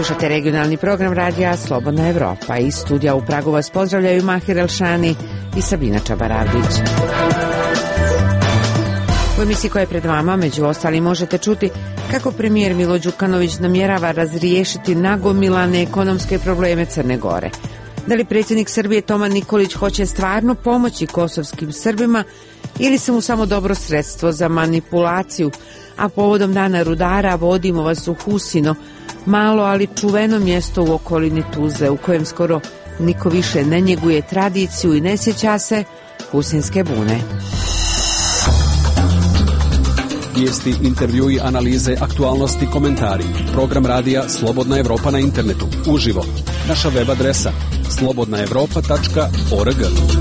Slušate regionalni program radija Slobodna Evropa. Iz studija u Pragu vas pozdravljaju Mahir Elšani i Sabina Čabaravdić. U emisiji koja je pred vama, među ostalim, možete čuti kako premijer Milo Đukanović namjerava razriješiti nagomilane ekonomske probleme Crne Gore. Da li predsjednik Srbije Toma Nikolić hoće stvarno pomoći kosovskim Srbima ili se mu samo dobro sredstvo za manipulaciju, a povodom Dana rudara vodimo vas u Husino, malo ali čuveno mjesto u okolini Tuzle u kojem skoro niko više ne njeguje tradiciju i ne sjeća se husinske bune. Vijesti, intervjui, analize, aktualnosti, komentari. Program radija Slobodna Evropa na internetu, uživo. Naša web adresa slobodnaevropa.org.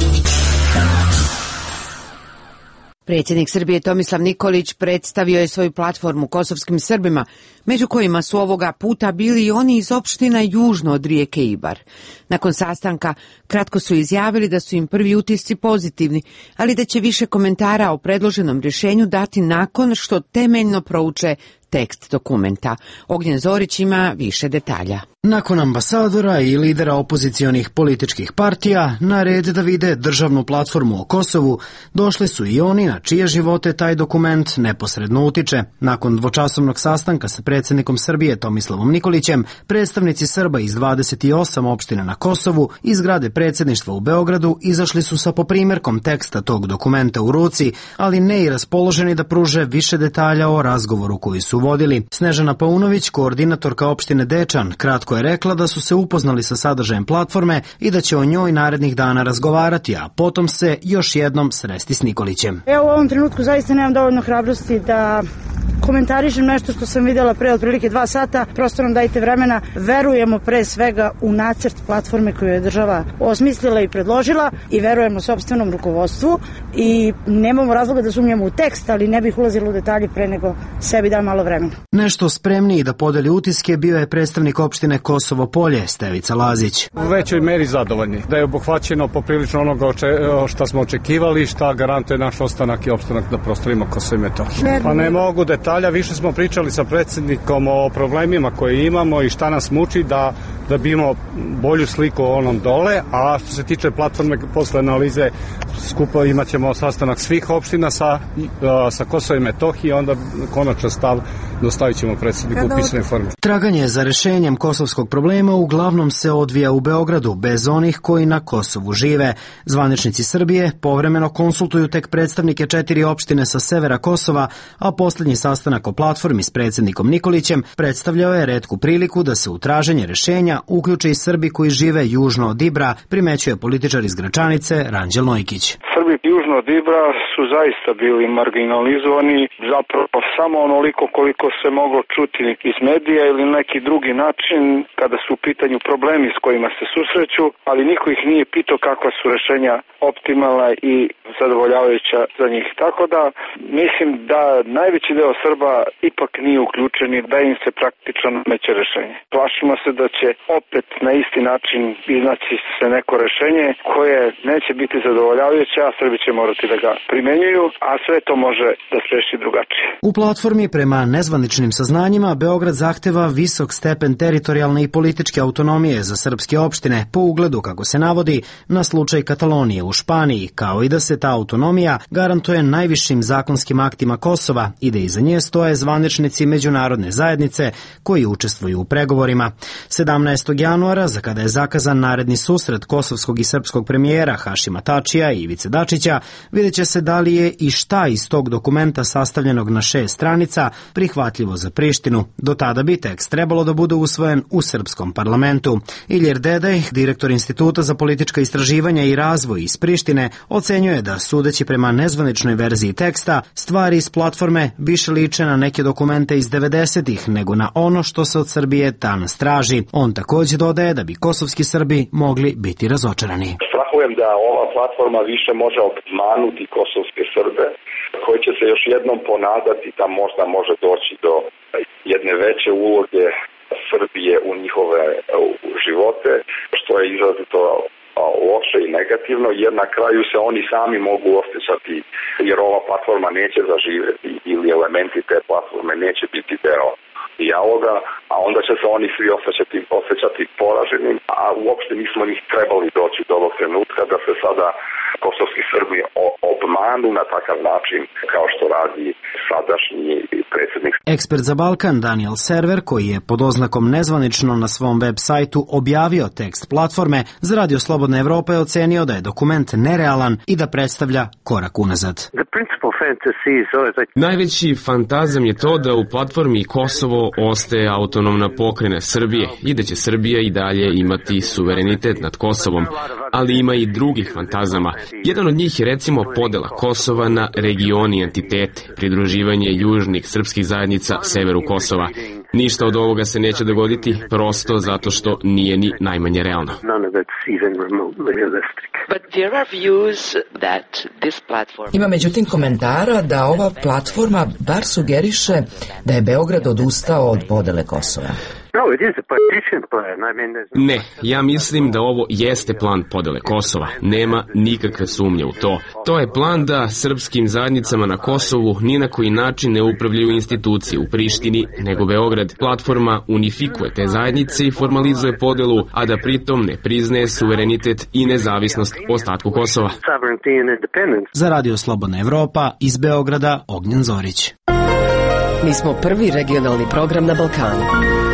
Predsjednik Srbije Tomislav Nikolić predstavio je svoju platformu kosovskim Srbima, među kojima su ovoga puta bili i oni iz opština južno od rijeke Ibar. Nakon sastanka kratko su izjavili da su im prvi utisci pozitivni, ali da će više komentara o predloženom rješenju dati nakon što temeljno prouče tekst dokumenta. Ognjen Zorić ima više detalja. Nakon ambasadora i lidera opozicionih političkih partija, na red da vide državnu platformu o Kosovu, došli su i oni na čije živote taj dokument neposredno utiče. Nakon dvočasovnog sastanka sa predsjednikom Srbije Tomislavom Nikolićem, predstavnici Srba iz 28 opština na Kosovu iz zgrade predsjedništva u Beogradu izašli su sa poprimjerkom teksta tog dokumenta u ruci, ali ne i raspoloženi da pruže više detalja o razgovoru koji su vodili. Snežana Paunović, koordinatorka opštine Dečan, kratko je rekla da su se upoznali sa sadržajem platforme i da će o njoj narednih dana razgovarati, a potom se još jednom sresti s Nikolićem. U ovom trenutku zaista nemam dovoljno hrabrosti da komentarišem nešto što sam vidjela pre otprilike 2 sata. Prosto nam dajte vremena. Verujemo pre svega u nacrt platforme koju je država osmislila i predložila i verujemo sopstvenom rukovodstvu i nemamo razloga da sumnjamo u tekst, ali ne bih ulazila u detalje pre nego sebi dam malo vremena. Nešto spremniji da podeli utiske bio je predstavnik opštine Kosovo Polje, Stevica Lazić. U većoj meri zadovoljni. Da je obuhvaćeno poprilično onoga što smo očekivali, šta garantuje naš ostanak i opstanak na prostorima Kosova i Metohije. Pa ne mogu detalja, više smo pričali sa predsjednikom o problemima koje imamo i šta nas muči da bi imao bolju sliku o onom dole, a što se tiče platforme posle analize skupo imat ćemo sastanak svih opština sa Kosova i Metohije, onda konačan stav dostavit ćemo predsjedniku u pisanoj formi. Traganje za rešenjem kosovskog problema uglavnom se odvija u Beogradu, bez onih koji na Kosovu žive. Zvaničnici Srbije povremeno konsultuju tek predstavnike 4 opštine sa severa Kosova, a posljednji sastanak o platformi s predsjednikom Nikolićem predstavljao je retku priliku da se u traženje rešenja uključe i Srbi koji žive južno od Ibra, primećuje političar iz Gračanice Ranđel Nojkić. Srbi južno od Ibra su zaista bili marginalizovani, zapravo samo onoliko koliko se moglo čuti iz medija ili neki drugi način kada su u pitanju problemi s kojima se susreću, ali niko ih nije pitao kakva su rešenja optimalna i zadovoljavajuća za njih. Tako da mislim da najveći deo Srba ipak nije uključen i da im se praktično nameće rešenje. Plašimo se da će opet na isti način iznaći se neko rešenje koje neće biti zadovoljavajuće, a Srbi će morati da ga primenjuju, a sve to može da se reši drugačije. U platformi prema nezvaničnim saznanjima Beograd zahteva visok stepen teritorijalne i političke autonomije za srpske opštine po ugledu, kako se navodi, na slučaj Katalonije u Španiji, kao i da se ta autonomija garantuje najvišim zakonskim aktima Kosova i da iza nje stoje zvaničnici međunarodne zajednice koji učestvuju u pregovorima. 17. januara, za kada je zakazan naredni susret kosovskog i srpskog premijera Hašima Tačija i Ivice Dačića, vidjet će se da li je i šta iz tog dokumenta sastavljenog na 6 stranica prihvatljivo za Prištinu. Do tada bi tekst trebalo da bude usvojen u srpskom parlamentu. Iljer Dedej, direktor Instituta za politička istraživanja i razvoj iz Prištine, ocenjuje da, sudeći prema nezvaničnoj verziji teksta, stvari iz platforme više liče na neke dokumente iz 90-ih nego na ono što se od Srbije danas traži. On također dodaje da bi kosovski Srbi mogli biti razočarani. Strahujem da ova platforma više može obmanuti kosovske Srbe, koji će se još jednom ponadati da možda može doći do jedne veće uloge Srbije u njihove živote, što je izrazito loše i negativno, jer na kraju se oni sami mogu osjećati, jer ova platforma neće zaživjeti ili elementi te platforme neće biti deo dijaloga, a onda će se oni svi osjećati poraženim, a uopšte nismo njih trebali doći do ovog trenutka da se sada kosovski Srbi obmanu na takav način kao što radi sadašnji predsjednik. Ekspert za Balkan Daniel Server, koji je pod oznakom nezvanično na svom web sajtu objavio tekst platforme za Radio Slobodna Evropa, je ocenio da je dokument nerealan i da predstavlja korak unazad. Najveći fantazam je to da u platformi Kosovo ostaje autonomna pokrajina Srbije i da će Srbija i dalje imati suverenitet nad Kosovom, ali ima i drugih fantazama. Jedan od njih je recimo podela Kosova na regioni i entitete, pridruživanje južnih srpskih zajednica severu Kosova. Ništa od ovoga se neće dogoditi prosto zato što nije ni najmanje realno. Ima međutim komentara da ova platforma bar sugeriše da je Beograd odustao od podele Kosova. Ne, ja mislim da ovo jeste plan podele Kosova. Nema nikakve sumnje u to. To je plan da srpskim zajednicama na Kosovu ni na koji način ne upravljaju institucije u Prištini, nego Beograd. Platforma unifikuje te zajednice i formalizuje podelu, a da pritom ne priznaje suverenitet i nezavisnost ostatku Kosova. Za Radio Slobodna Evropa iz Beograda, Ognjen Zorić. Mi smo prvi regionalni program na Balkanu.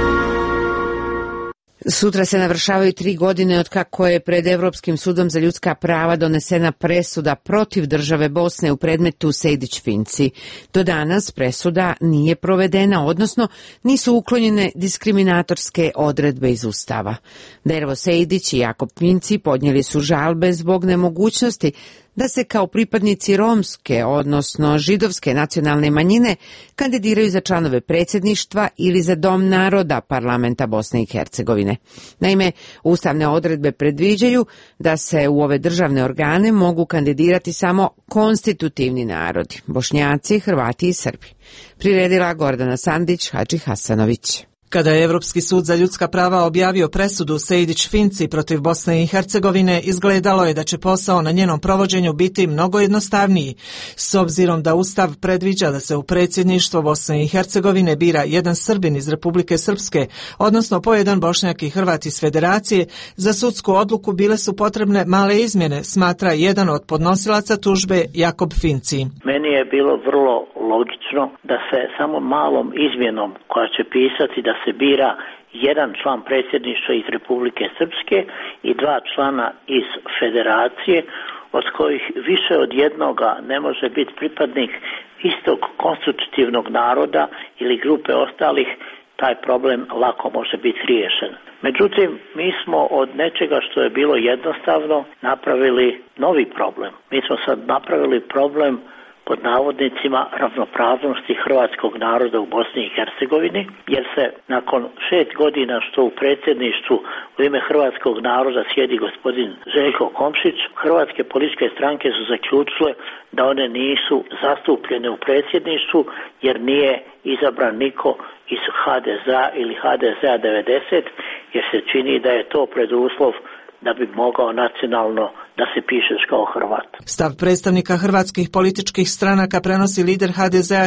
Sutra se navršavaju 3 godine od kako je pred Evropskim sudom za ljudska prava donesena presuda protiv države Bosne u predmetu Sejdić-Finci. Do danas presuda nije provedena, odnosno nisu uklonjene diskriminatorske odredbe iz Ustava. Dervo Sejdić i Jakob Finci podnijeli su žalbe zbog nemogućnosti da se kao pripadnici romske, odnosno židovske nacionalne manjine kandidiraju za članove predsjedništva ili za Dom naroda parlamenta Bosne i Hercegovine. Naime, ustavne odredbe predviđaju da se u ove državne organe mogu kandidirati samo konstitutivni narodi, Bošnjaci, Hrvati i Srbi. Priredila Gordana Sandić, Hadži Hasanović. Kada je Evropski sud za ljudska prava objavio presudu Sejdić-Finci protiv Bosne i Hercegovine, izgledalo je da će posao na njenom provođenju biti mnogo jednostavniji, s obzirom da Ustav predviđa da se u predsjedništvo Bosne i Hercegovine bira jedan Srbin iz Republike Srpske, odnosno po jedan Bošnjak i Hrvat iz Federacije. Za sudsku odluku bile su potrebne male izmjene, smatra jedan od podnosilaca tužbe Jakob Finci. Meni je bilo vrlo logično da se samo malom izmjenom koja će pisati da se bira jedan član predsjedništva iz Republike Srpske i 2 člana iz Federacije, od kojih više od jednoga ne može biti pripadnik istog konstitutivnog naroda ili grupe ostalih, taj problem lako može biti riješen. Međutim, mi smo od nečega što je bilo jednostavno napravili novi problem. Mi smo sad napravili problem pod navodnicima ravnopravnosti hrvatskog naroda u Bosni i Hercegovini, jer se nakon 6 godina što u predsjedništvu u ime hrvatskog naroda sjedi gospodin Željko Komšić, hrvatske političke stranke su zaključile da one nisu zastupljene u predsjedništvu jer nije izabran niko iz HDZ-a ili HDZ-a 90, jer se čini da je to preduslov da bi mogao nacionalno da se pišeš kao Hrvat. Stav predstavnika hrvatskih političkih stranaka prenosi lider HDZ-a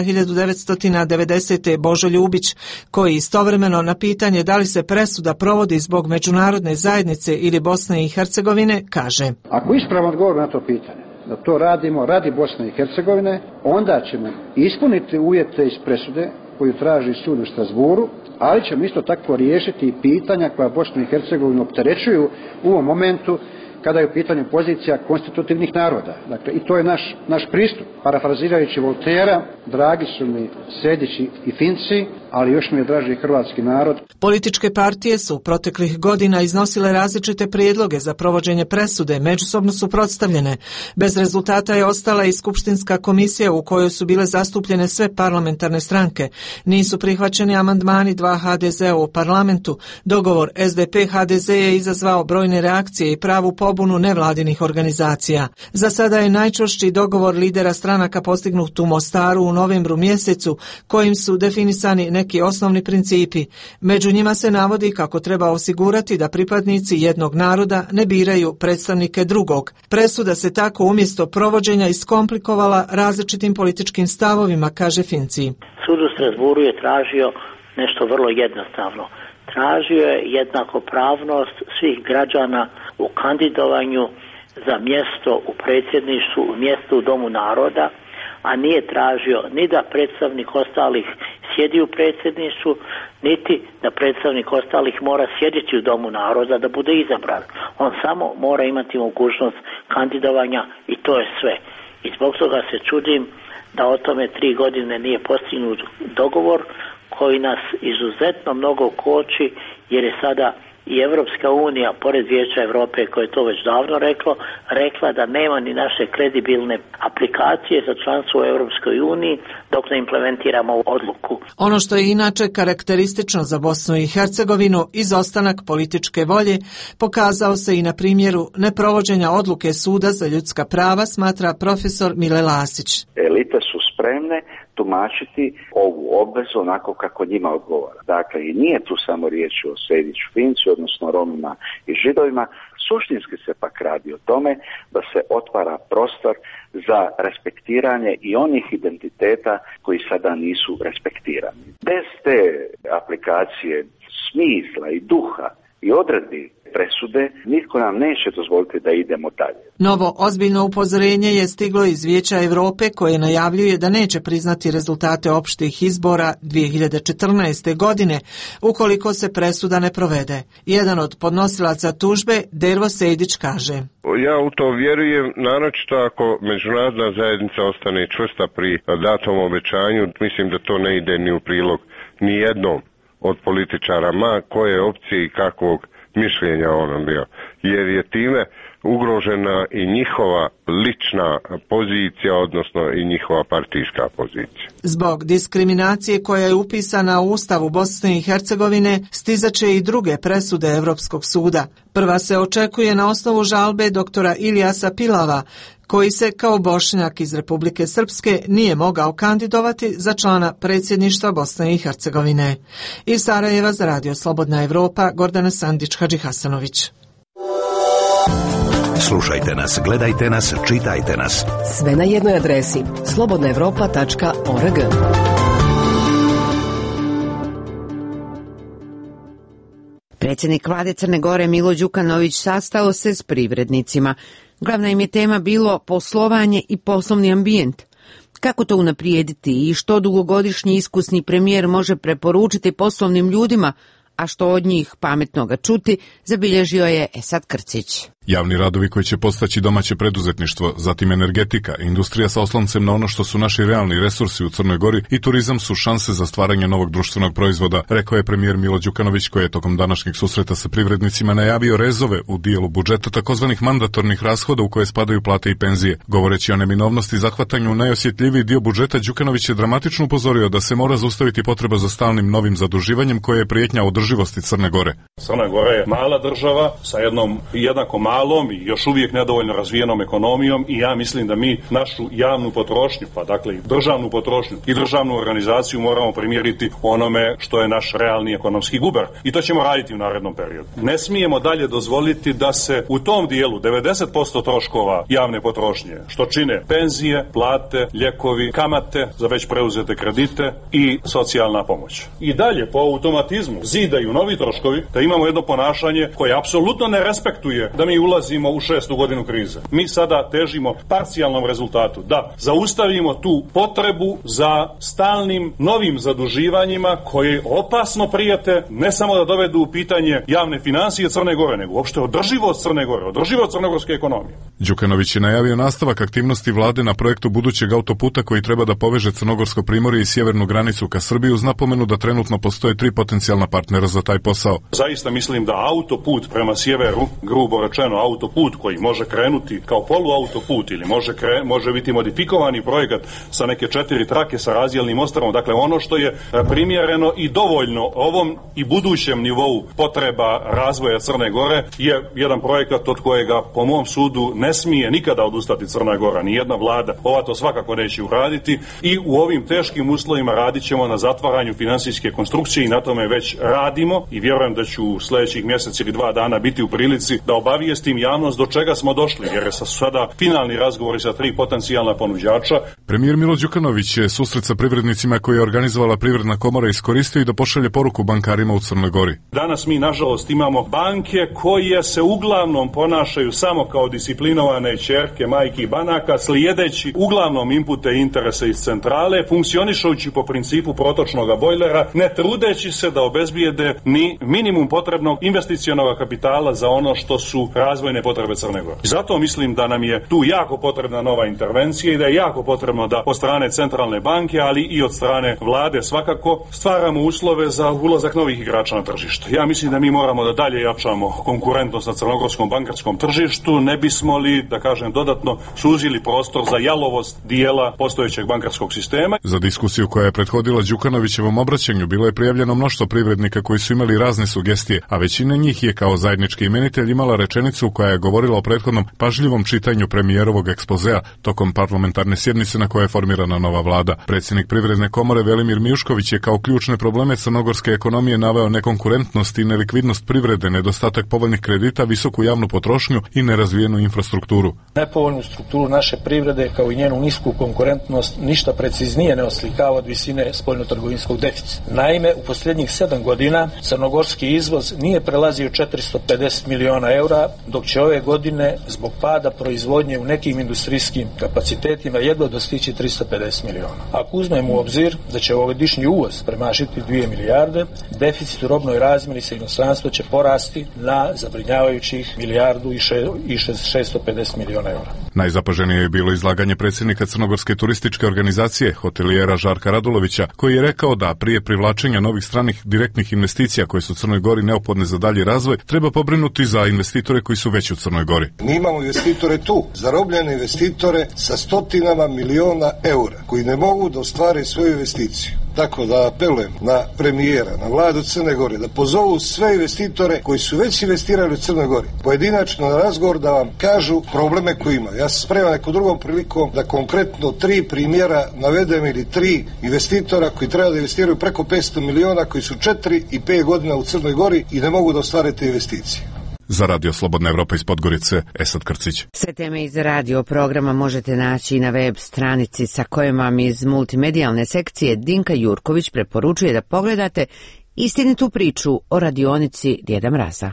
1990. Božo Ljubić, koji istovremeno na pitanje da li se presuda provodi zbog međunarodne zajednice ili Bosne i Hercegovine kaže: Ako ispravno odgovorimo na to pitanje, da to radimo radi Bosne i Hercegovine, onda ćemo ispuniti uvjete iz presude koju traži sud u Strasburu, ali ćemo isto tako riješiti i pitanja koja Bosnu i Hercegovinu opterećuju u ovom momentu kada je u pitanju pozicija konstitutivnih naroda. Dakle, i to je naš pristup. Parafrazirajući Voltera, dragi su mi Sejdići i Finci, ali još mi je draži hrvatski narod. Političke partije su proteklih godina iznosile različite prijedloge za provođenje presude, međusobno suprotstavljene. Bez rezultata je ostala i skupštinska komisija u kojoj su bile zastupljene sve parlamentarne stranke. Nisu prihvaćeni amandmani 2 HDZ-a u parlamentu. Dogovor SDP-HDZ je izazvao brojne reakcije i pravu pobunu nevladinih organizacija. Za sada je najčvršći dogovor lidera stranaka postignut u Mostaru u novembru mjesecu, kojim su definisani neki osnovni principi. Među njima se navodi kako treba osigurati da pripadnici jednog naroda ne biraju predstavnike drugog. Presuda se tako umjesto provođenja iskomplikovala različitim političkim stavovima, kaže Finci. Sud u Strasburu je tražio nešto vrlo jednostavno. Tražio je jednakopravnost svih građana u kandidovanju za mjesto u predsjedništvu, mjesto u Domu naroda, a nije tražio ni da predstavnik ostalih sjedi u predsjedništvu, niti da predstavnik ostalih mora sjediti u Domu naroda da bude izabran. On samo mora imati mogućnost kandidovanja i to je sve. I zbog toga se čudim da o tome 3 godine nije postignut dogovor koji nas izuzetno mnogo koči, jer je sada i Evropska unija, pored Vijeća Europe koje je to već davno rekla da nema ni naše kredibilne aplikacije za članstvo u Europskoj uniji dok ne implementiramo odluku. Ono što je inače karakteristično za Bosnu i Hercegovinu, izostanak političke volje, pokazao se i na primjeru neprovođenja odluke Suda za ljudska prava, smatra profesor Mile Lasić. Elite su spremne tumačiti ovu obvezu onako kako njima odgovara. Dakle, i nije tu samo riječ o Sejdiću Finci, odnosno Romima i Židovima. Suštinski se pak radi o tome da se otvara prostor za respektiranje i onih identiteta koji sada nisu respektirani. Bez te aplikacije smisla i duha i odredbi presude, nitko nam neće dozvoliti da idemo dalje. Novo ozbiljno upozorenje je stiglo iz Vijeća Europe koje najavljuje da neće priznati rezultate opštih izbora 2014. godine ukoliko se presuda ne provede. Jedan od podnosilaca tužbe, Dervo Sejdić, kaže: Ja u to vjerujem, naročito ako međunarodna zajednica ostane čvrsta pri datom obećanju, mislim da to ne ide ni u prilog ni jednom od političara, ma koje opcije i kakvog mišljenja onom bio, jer je time ugrožena i njihova lična pozicija, odnosno i njihova partijska pozicija. Zbog diskriminacije koja je upisana u Ustavu Bosne i Hercegovine, stizaće i druge presude Europskog suda. Prva se očekuje na osnovu žalbe doktora Ilijasa Pilava, koji se kao Bošnjak iz Republike Srpske nije mogao kandidovati za člana predsjedništva Bosne i Hercegovine. Iz Sarajeva za Radio Slobodna Evropa, Gordana Sandić-Hadžihasanović. Slušajte nas, gledajte nas, čitajte nas. Sve na jednoj adresi slobodnaevropa.org. Predsjednik vlade Crne Gore Milo Đukanović sastao se s privrednicima. Glavna im je tema bilo poslovanje i poslovni ambijent. Kako to unaprijediti i što dugogodišnji iskusni premijer može preporučiti poslovnim ljudima, a što od njih pametnoga čuti, zabilježio je Esad Krcić. Javni radovi koji će postaći domaće preduzetništvo, zatim energetika, industrija sa osloncem na ono što su naši realni resursi u Crnoj Gori i turizam su šanse za stvaranje novog društvenog proizvoda, rekao je premijer Milo Đukanović, koji je tokom današnjeg susreta sa privrednicima najavio rezove u dijelu budžeta takozvanih mandatornih rashoda u koje spadaju plate i penzije. Govoreći o neminovnosti zahvatanju u najosjetljiviji dio budžeta, Đukanović je dramatično upozorio da se mora zaustaviti potreba za stalnim novim zaduživanjem koje je prijetnja održivosti Crne Gore. Crna Gora je mala država sa jednom jednako malom i još uvijek nedovoljno razvijenom ekonomijom i ja mislim da mi našu javnu potrošnju, pa dakle i državnu potrošnju i državnu organizaciju moramo primjeriti onome što je naš realni ekonomski guber. I to ćemo raditi u narednom periodu. Ne smijemo dalje dozvoliti da se u tom dijelu 90% troškova javne potrošnje, što čine penzije, plate, lijekovi, kamate za već preuzete kredite i socijalna pomoć. I dalje po automatizmu zidaju novi troškovi, da imamo jedno ponašanje koje apsolutno ne respektuje da mi ulazimo u 6. godinu krize. Mi sada težimo parcijalnom rezultatu, da zaustavimo tu potrebu za stalnim novim zaduživanjima koje opasno prijete ne samo da dovedu u pitanje javne financije Crne Gore, nego uopšte održivost Crne Gore, održivost crnogorske ekonomije. Đukanović je najavio nastavak aktivnosti vlade na projektu budućeg autoputa koji treba da poveže Crnogorsko primorje i sjevernu granicu ka Srbiji, uz napomenu da trenutno postoje 3 potencijalna partnera za taj posao. Zaista mislim da autoput prema sjeveru, grubo rečeno autoput koji može krenuti kao poluautoput ili može biti modifikovani projekat sa neke 4 trake sa razjelnim ostrvom, dakle ono što je primjereno i dovoljno ovom i budućem nivou potreba razvoja Crne Gore je jedan projekat od kojega po mom sudu ne smije nikada odustati Crna Gora, ni jedna vlada. Ova to svakako neće uraditi i u ovim teškim uslovima radit ćemo na zatvaranju finansijske konstrukcije i na tome već radimo i vjerujem da ću u sljedećih mjesec ili 2 dana biti u prilici da obavijestim obavestim javnost do čega smo došli, jer je sada finalni razgovori sa 3 potencijalna ponuđača. Premijer Milo Đukanović je susret sa privrednicima koje je organizovala Privredna komora iskoristio i da pošalje poruku bankarima u Crnoj Gori. Danas mi, nažalost, imamo banke koje se uglavnom ponašaju samo kao disciplinovane ćerke majki banaka, slijedeći uglavnom inpute i interese iz centrale, funkcionišući po principu protočnog bojlera, ne trudeći se da obezbijede ni minimum potrebnog investicionog kapitala za ono što su razvojne potrebe Crne Gore. Zato mislim da nam je tu jako potrebna nova intervencija i da je jako potrebno da od strane centralne banke, ali i od strane vlade svakako stvaramo uslove za ulazak novih igrača na tržište. Ja mislim da mi moramo da dalje jačamo konkurentnost na crnogorskom bankarskom tržištu, ne bismo li, da kažem, dodatno suzili prostor za jalovost dijela postojećeg bankarskog sistema. Za diskusiju koja je prethodila Đukanovićevom obraćanju bilo je prijavljeno mnoštvo privrednika koji su imali razne sugestije, a većina njih je kao zajednički imenitelj imala rečenicu koja je govorila o prethodnom pažljivom čitanju premijerovog ekspozea tokom parlamentarne sjednice na kojoj je formirana nova vlada. Predsjednik Privredne komore Velimir Mijušković je kao ključne probleme crnogorske ekonomije naveo nekonkurentnost i nelikvidnost privrede, nedostatak povoljnih kredita, visoku javnu potrošnju i nerazvijenu infrastrukturu. Nepovoljnu strukturu naše privrede kao i njenu nisku konkurentnost ništa preciznije ne oslikava od visine spoljnotrgovinskog deficita. Naime, u posljednjih 7 godina crnogorski izvoz nije prelazio 450 miliona eura, dok će ove godine zbog pada proizvodnje u nekim industrijskim kapacitetima jedva dostići 350 miliona. Ako uzmemo u obzir da će ovogodišnji uvoz premašiti 2 milijarde, deficit u robnoj razmjeni sa inostranstvom će porasti na zabrinjavajućih milijardu i 650 miliona eura. Najzapaženije je bilo izlaganje predsjednika Crnogorske turističke organizacije, hotelijera Žarka Radulovića, koji je rekao da prije privlačenja novih stranih direktnih investicija koje su Crnoj Gori neophodne za dalji razvoj, treba pobrinuti za investitore koji su već u Crnoj Gori. Mi imamo investitore tu, zarobljene investitore sa stotinama miliona eura, koji ne mogu da ostvare svoju investiciju. Tako da apelujem na premijera, na vladu Crne Gore, da pozovu sve investitore koji su već investirali u Crnoj Gori, pojedinačno na razgovor da vam kažu probleme koje imaju. Ja sam spreman nekom drugom prilikom da konkretno 3 primjera navedem ili 3 investitora koji treba da investiraju preko 500 miliona, koji su 4 i 5 godina u Crnoj Gori i ne mogu da ostvare te investicije. Za Radio Slobodna Evropa iz Podgorice, Esad Krcić. Sve teme iz radio programa možete naći na web stranici sa kojom vam iz multimedijalne sekcije Dinka Jurković preporučuje da pogledate istinitu priču o radionici Djeda Mraza.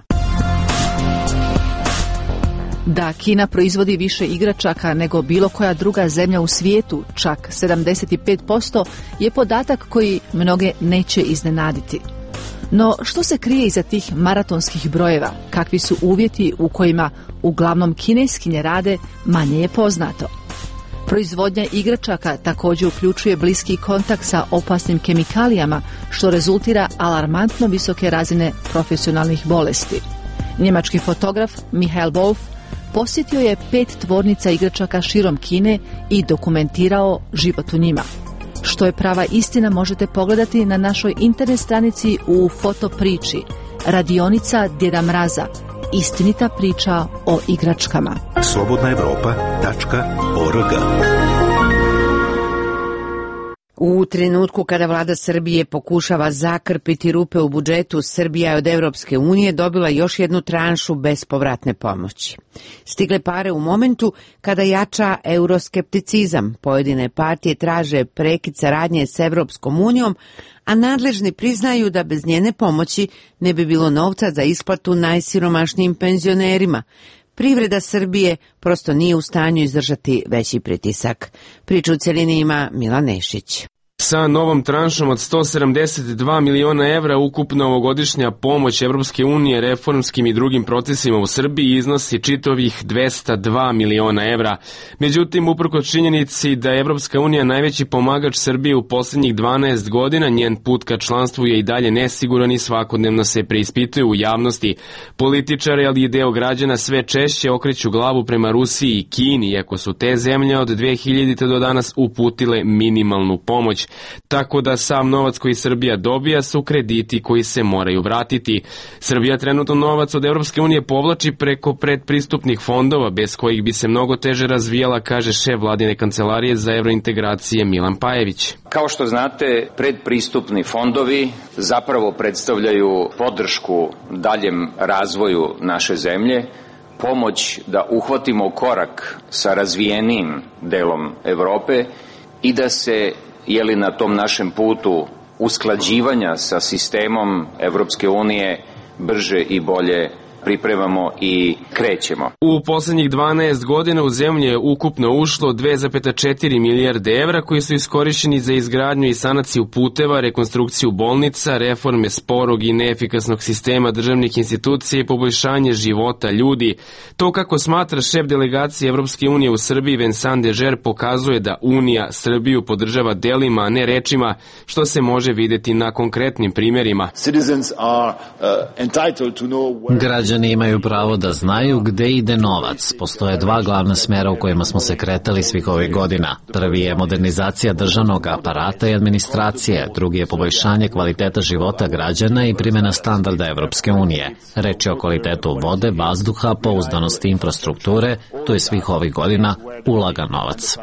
Da Kina proizvodi više igračaka nego bilo koja druga zemlja u svijetu, čak 75%, je podatak koji mnoge neće iznenaditi. No, što se krije iza tih maratonskih brojeva? Kakvi su uvjeti u kojima uglavnom kineskinje rade, manje je poznato. Proizvodnja igračaka također uključuje bliski kontakt sa opasnim kemikalijama, što rezultira alarmantno visoke razine profesionalnih bolesti. Njemački fotograf Michael Wolf posjetio je 5 tvornica igračaka širom Kine i dokumentirao život u njima. Što je prava istina možete pogledati na našoj internet stranici u fotopriči Radionica Djeda Mraza. Istinita priča o igračkama. slobodnaevropa.org. U trenutku kada vlada Srbije pokušava zakrpiti rupe u budžetu, Srbija je od Evropske unije dobila još jednu tranšu bespovratne pomoći. Stigle pare u momentu kada jača euroskepticizam. Pojedine partije traže prekid saradnje s Evropskom unijom, a nadležni priznaju da bez njene pomoći ne bi bilo novca za isplatu najsiromašnijim penzionerima. Privreda Srbije prosto nije u stanju izdržati veći pritisak. Priču u cjelini ima Milan Nešić. Sa novom tranšom od 172 miliona evra ukupna ovogodišnja pomoć Evropske unije reformskim i drugim procesima u Srbiji iznosi čitovih 202 miliona evra. Međutim, uprkos činjenici da je Evropska unija najveći pomagač Srbije u posljednjih 12 godina, njen put ka članstvu je i dalje nesiguran i svakodnevno se preispituje u javnosti. Političari, ali i deo građana sve češće okreću glavu prema Rusiji i Kini, iako su te zemlje od 2000. do danas uputile minimalnu pomoć. Tako da sam novac koji Srbija dobija su krediti koji se moraju vratiti. Srbija trenutno novac od Evropske unije povlači preko predpristupnih fondova, bez kojih bi se mnogo teže razvijala, kaže šef vladine kancelarije za evrointegracije Milan Pajević. Kao što znate, predpristupni fondovi zapravo predstavljaju podršku daljem razvoju naše zemlje, pomoć da uhvatimo korak sa razvijenim delom Evrope i da se, na tom našem putu usklađivanja sa sistemom Evropske unije brže i bolje pripremamo i krećemo. U poslednjih 12 godina u zemlju je ukupno ušlo 2,4 milijarde evra koji su iskorišćeni za izgradnju i sanaciju puteva, rekonstrukciju bolnica, reforme sporog i neefikasnog sistema državnih institucija i poboljšanje života ljudi. To, kako smatra šef delegacije Evropske unije u Srbiji Vincent Dežer, pokazuje da Unija Srbiju podržava delima, a ne rečima, što se može videti na konkretnim primjerima. Građani imaju pravo da znaju gde ide novac. Postoje dva glavna smera u kojima smo se kretali svih ovih godina. Prvi je modernizacija državnog aparata i administracije, drugi je poboljšanje kvaliteta života građana i primjena standarda Evropske unije. Reč je o kvalitetu vode, vazduha, pouzdanosti infrastrukture, to je svih ovih godina ulagan novac.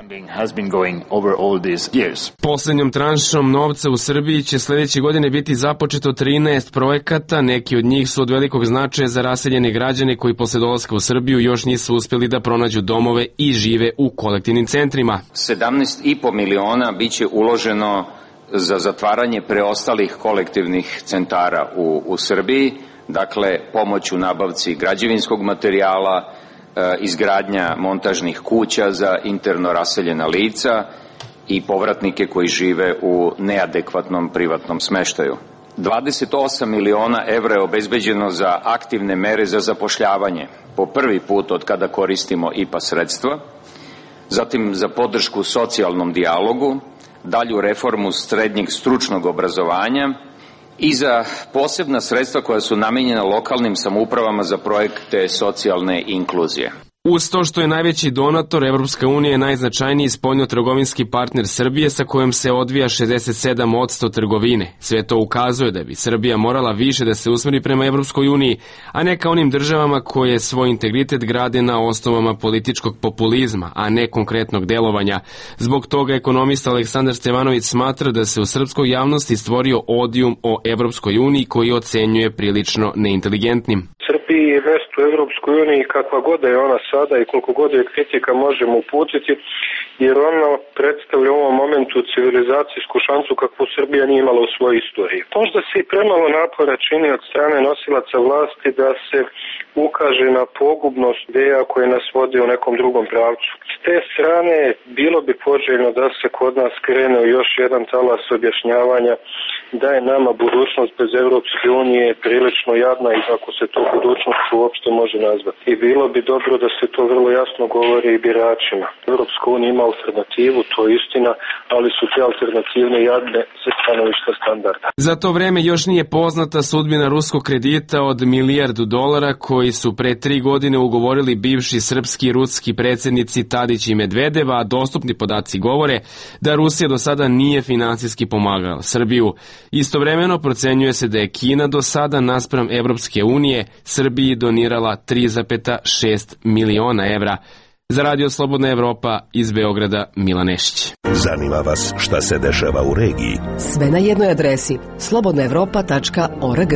Poslednjom tranšom novca u Srbiji će sledeće godine biti započeto 13 projekata, neki od njih su od velikog značaja za raseljene građane koji posle dolaska u Srbiju još nisu uspeli da pronađu domove i žive u kolektivnim centrima. 17,5 miliona biće uloženo za zatvaranje preostalih kolektivnih centara u Srbiji, dakle pomoć u nabavci građevinskog materijala, izgradnja montažnih kuća za interno raseljena lica i povratnike koji žive u neadekvatnom privatnom smeštaju. 28 miliona evra je obezbeđeno za aktivne mere za zapošljavanje, po prvi put od kada koristimo IPA sredstva, zatim za podršku socijalnom dijalogu, dalju reformu srednjeg stručnog obrazovanja i za posebna sredstva koja su namenjena lokalnim samoupravama za projekte socijalne inkluzije. Uz to što je najveći donator, Evropska unija je najznačajniji spoljno-trgovinski partner Srbije sa kojom se odvija 67% trgovine. Sve to ukazuje da bi Srbija morala više da se usmeri prema Evropskoj uniji, a ne ka onim državama koje svoj integritet grade na osnovama političkog populizma, a ne konkretnog delovanja. Zbog toga ekonomista Aleksandar Stevanović smatra da se u srpskoj javnosti stvorio odijum o Evropskoj uniji koji ocenjuje prilično neinteligentnim. Srbiji je mesto u Evropskoj uniji kakva god je ona sada i koliko god je kritika možemo uputiti, jer ona predstavlja u ovom momentu civilizacijsku šansu kakvu Srbija nije imala u svojoj istoriji. Možda se i premalo napora čini od strane nosilaca vlasti da se ukaže na pogubnost ideja koje nas vode u nekom drugom pravcu. S te strane bilo bi poželjno da se kod nas krene u još jedan talas objašnjavanja da je nama budućnost bez Evropske unije prilično jadna i kako se to budućnost uopšte može nazvati. I bilo bi dobro da se to vrlo jasno govori i biračima. Evropska unija ima alternativu, to je istina, ali su te alternativne jadne sa stanovišta standarda. Za to vreme još nije poznata sudbina ruskog kredita od $1 milijardu koji su pre 3 godine ugovorili bivši srpski i ruski predsjednici Tadić i Medvedev, a dostupni podaci govore da Rusija do sada nije finansijski pomagala Srbiju. Istovremeno procenjuje se da je Kina do sada naspram Evropske unije Srbiji donirala 3,6 miliona evra. Za Radio Slobodna Evropa iz Beograda, Milan Nešić. Zanima vas šta se dešava u regiji? Sve na jednoj adresi slobodnaevropa.org.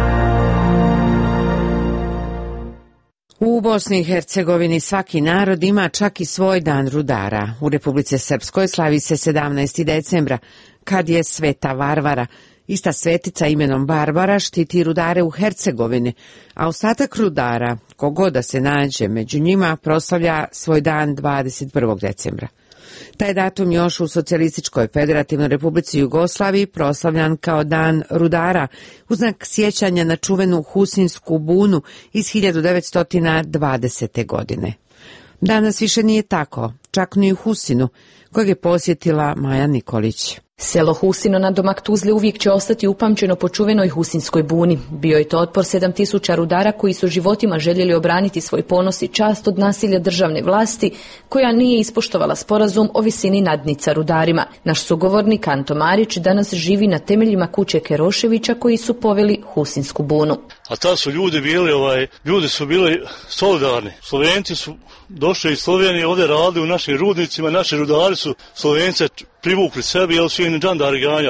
U Bosni i Hercegovini svaki narod ima čak i svoj dan rudara. U Republici Srpskoj slavi se 17. decembra, kad je Sveta Varvara. Ista svetica imenom Barbara štiti rudare u Hercegovini, a ostatak rudara, kogod da se nađe među njima, proslavlja svoj dan 21. decembra. Taj datum još u Socijalističkoj federativnoj Republici Jugoslaviji proslavljan kao dan rudara, u znak sjećanja na čuvenu Husinsku bunu iz 1920. godine. Danas više nije tako, čak ni u Husinu, kojeg je posjetila Maja Nikolić. Selo Husino na domak Tuzle uvijek će ostati upamćeno po čuvenoj Husinskoj buni. Bio je to otpor 7000 rudara koji su životima željeli obraniti svoj ponos i čast od nasilja državne vlasti, koja nije ispoštovala sporazum o visini nadnica rudarima. Naš sugovornik Anto Marić danas živi na temeljima kuće Keroševića koji su poveli Husinsku bunu. A ta su ljudi bili, ljudi su bili solidarni. Slovenci su došli iz Slovenije, ovdje radili u našim rudnicima, naši rudari su Slovence privukli sebi, jer su im džandari ganjali.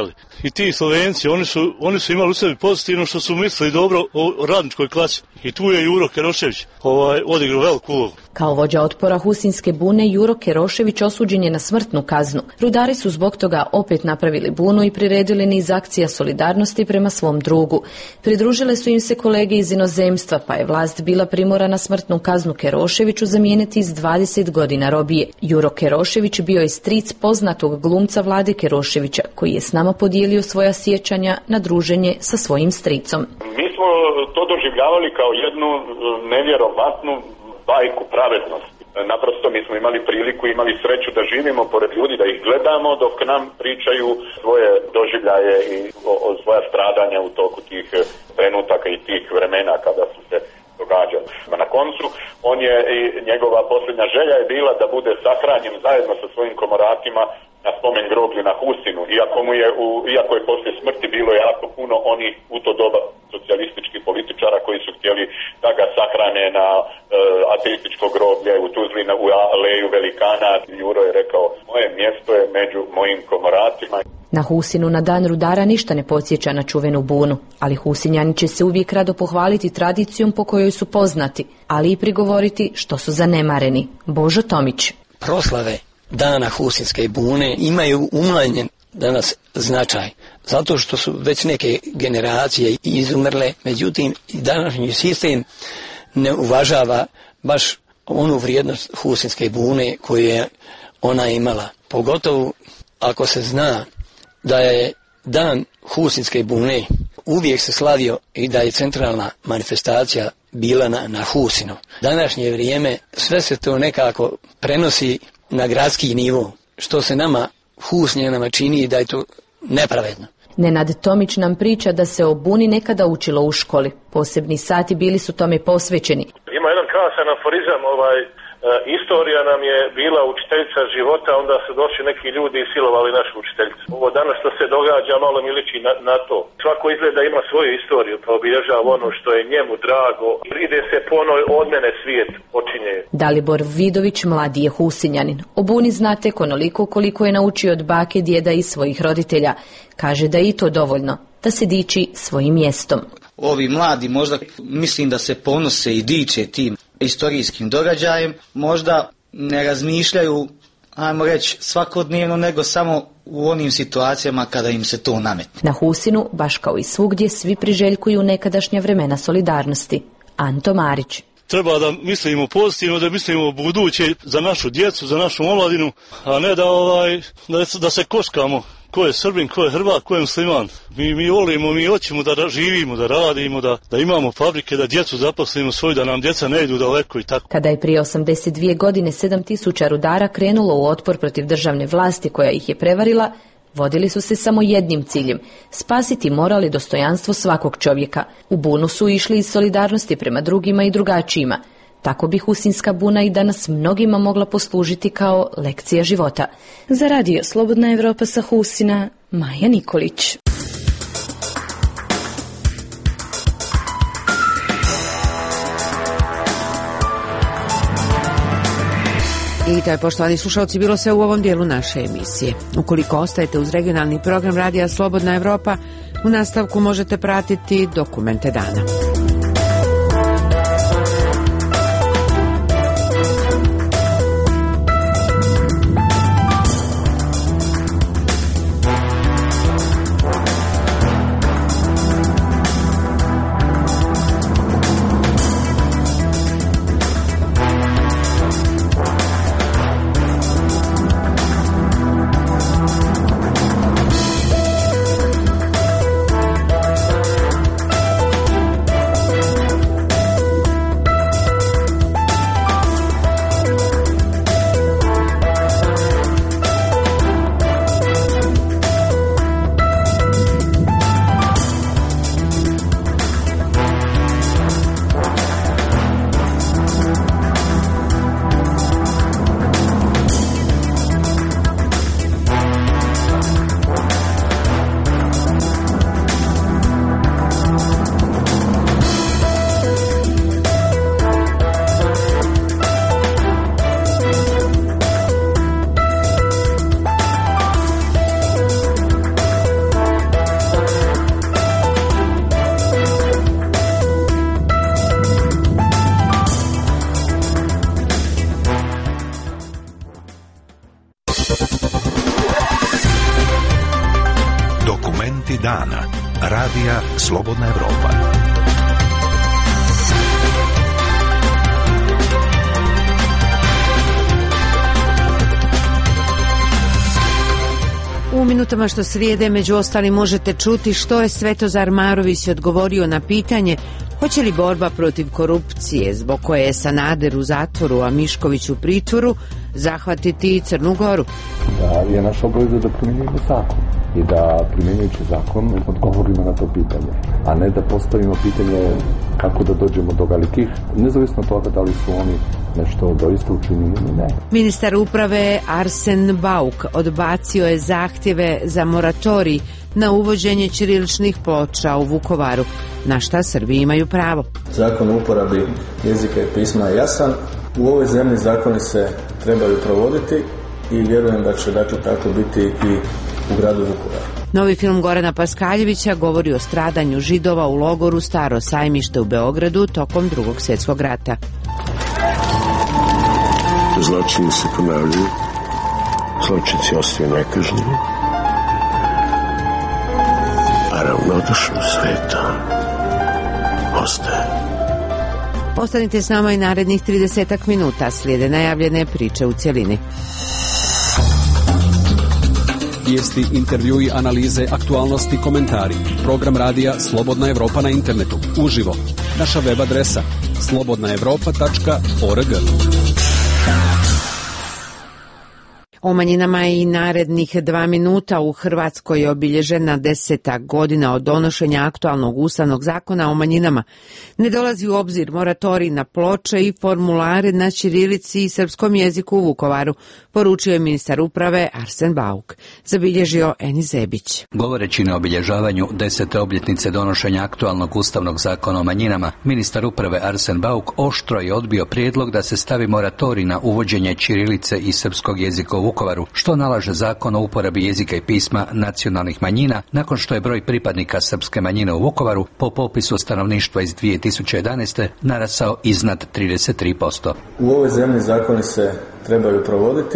i ti Slovenci, oni su imali u sebi pozitivno što su mislili dobro o radničkoj klasi. I tu je Juro Kerošević odigrao veliku ulogu. Kao vođa otpora Husinske bune, Juro Kerošević osuđen je na smrtnu kaznu. Rudari su zbog toga opet napravili bunu i priredili niz akcija solidarnosti prema svom drugu. Pridružile su im se kolege iz inozemstva, pa je vlast bila primorana smrtnu kaznu Keroševiću zamijeniti s 20 godina robije. Juro Kerošević bio je stric poznatog glumca Vlade Keroševića, koji je s nama podijelio svoja sjećanja na druženje sa svojim stricom. Mi smo to doživljavali kao jednu nevjerovatnu bajku pravednosti. Naprosto mi smo imali priliku, imali sreću da živimo pored ljudi, da ih gledamo dok nam pričaju svoje doživljaje i o svoja stradanja u toku tih trenutaka i tih vremena kada su se događali. Na koncu, njegova posljednja želja je bila da bude sahranjen zajedno sa svojim komoratima na spomen groblju na Husinu, iako je poslije smrti bilo jako puno onih u to doba socijalističkih političara koji su htjeli da ga sahrane na ateističko groblje u Tuzli u aleju velikana. Juro je rekao, moje mjesto je među mojim komoratima. Na Husinu na dan rudara ništa ne podsjeća na čuvenu bunu, ali Husinjani će se uvijek rado pohvaliti tradicijom po kojoj su poznati, ali i prigovoriti što su zanemareni. Božo Tomić. Proslave Dana Husinske bune imaju umanjen danas značaj, zato što su već neke generacije izumrle, međutim i današnji sistem ne uvažava baš onu vrijednost Husinske bune koju je ona imala. Pogotovo ako se zna da je Dan Husinske bune uvijek se slavio i da je centralna manifestacija bila na Husinu. Današnje vrijeme sve se to nekako prenosi na gradski nivo, što se nama Husnjanama čini da je to nepravedno. Nenad Tomić nam priča da se o buni nekada učilo u školi. Posebni sati bili su tome posvećeni. Ima jedan krasan aforizam, istorija nam je bila učiteljica života, onda su došli neki ljudi i silovali našu učiteljicu. Ovo danas što se događa malo mi liči na to. Svako izgleda ima svoju istoriju, pa obilježava ono što je njemu drago. Ide se po onoj od mene svijet počinje. Dalibor Vidović mladi je Husinjanin. O buni zna tek onoliko koliko je naučio od bake, djeda i svojih roditelja. Kaže da je i to dovoljno, da se diči svojim mjestom. Ovi mladi možda mislim da se ponose i diče tim istorijskim događajem, možda ne razmišljaju, ajmo reći, svakodnevno, nego samo u onim situacijama kada im se to nametne. Na Husinu, baš kao i svugdje, svi priželjkuju nekadašnja vremena solidarnosti. Anto Marić. Treba da mislimo pozitivno, da mislimo buduće za našu djecu, za našu omladinu, a ne da se koskamo. Ko je Srbin, ko je Hrvat, ko je musliman. Mi volimo, mi hoćemo da živimo, da radimo, da imamo fabrike, da djecu zaposlimo svoju, da nam djeca ne idu daleko i tako. Kada je prije 82 godine 7000 rudara krenulo u otpor protiv državne vlasti koja ih je prevarila, vodili su se samo jednim ciljem – spasiti moral i dostojanstvo svakog čovjeka. U bunu su išli iz solidarnosti prema drugima i drugačijima. Tako bi Husinska buna i danas mnogima mogla poslužiti kao lekcija života. Za radio Slobodna Evropa sa Husina, Maja Nikolić. I to je, poštovani slušalci, bilo sve u ovom dijelu naše emisije. Ukoliko ostajete uz regionalni program radija Slobodna Evropa, u nastavku možete pratiti dokumente dana. Dokumenti dana. Radija Slobodna Evropa. U minutama što slijede među ostalim možete čuti što je Svetozar Marović odgovorio na pitanje hoće li borba protiv korupcije, zbog koje je Sanader u zatvoru, a Mišković u pritvoru, zahvatiti i Crnu Goru. Da je naša obaveza da primjenjujemo zakon i da primjenjujući zakon odgovorimo na to pitanje, a ne da postavimo pitanje kako da dođemo do velikih, nezavisno od toga da li su oni nešto doista učinili ili ne. Ministar uprave Arsen Bauk odbacio je zahtjeve za moratorij na uvođenje ćiriličnih ploča u Vukovaru, na šta Srbi imaju pravo. Zakon o uporabi jezika i pisma je jasan. U ovoj zemlji zakoni se trebaju provoditi i vjerujem da će dakle tako biti i u gradu Vukovaru. Novi film Gorana Paskaljevića govori o stradanju Židova u logoru Staro Sajmište u Beogradu tokom Drugog svjetskog rata. Zločini se ponavljaju, zločinci ostaju nekažnjeni, a ravnodušnost sveta ostaje. Ostanite s nama i narednih 30 minuta, slijede najavljene priče u cjelini. Vijesti, intervjui, analize, aktualnosti, komentari. Program radija Slobodna Evropa na internetu. Uživo. Naša web adresa slobodnaevropa.org. O manjinama i narednih 2 minuta. U Hrvatskoj je obilježena 10. godina od donošenja aktualnog ustavnog zakona o manjinama. Ne dolazi u obzir moratorij na ploče i formulare na ćirilici i srpskom jeziku u Vukovaru, poručio je ministar uprave Arsen Bauk. Zabilježio Eni Zebić. Govoreći na obilježavanju 10. obljetnice donošenja aktualnog ustavnog zakona o manjinama, ministar uprave Arsen Bauk oštro je odbio prijedlog da se stavi moratorij na uvođenje ćirilice i srpskog jezika u Vukovaru, što nalaže zakon o uporabi jezika i pisma nacionalnih manjina, nakon što je broj pripadnika srpske manjine u Vukovaru po popisu stanovništva iz 2011. narasao iznad 33%. U ovoj zemlji zakoni se trebaju provoditi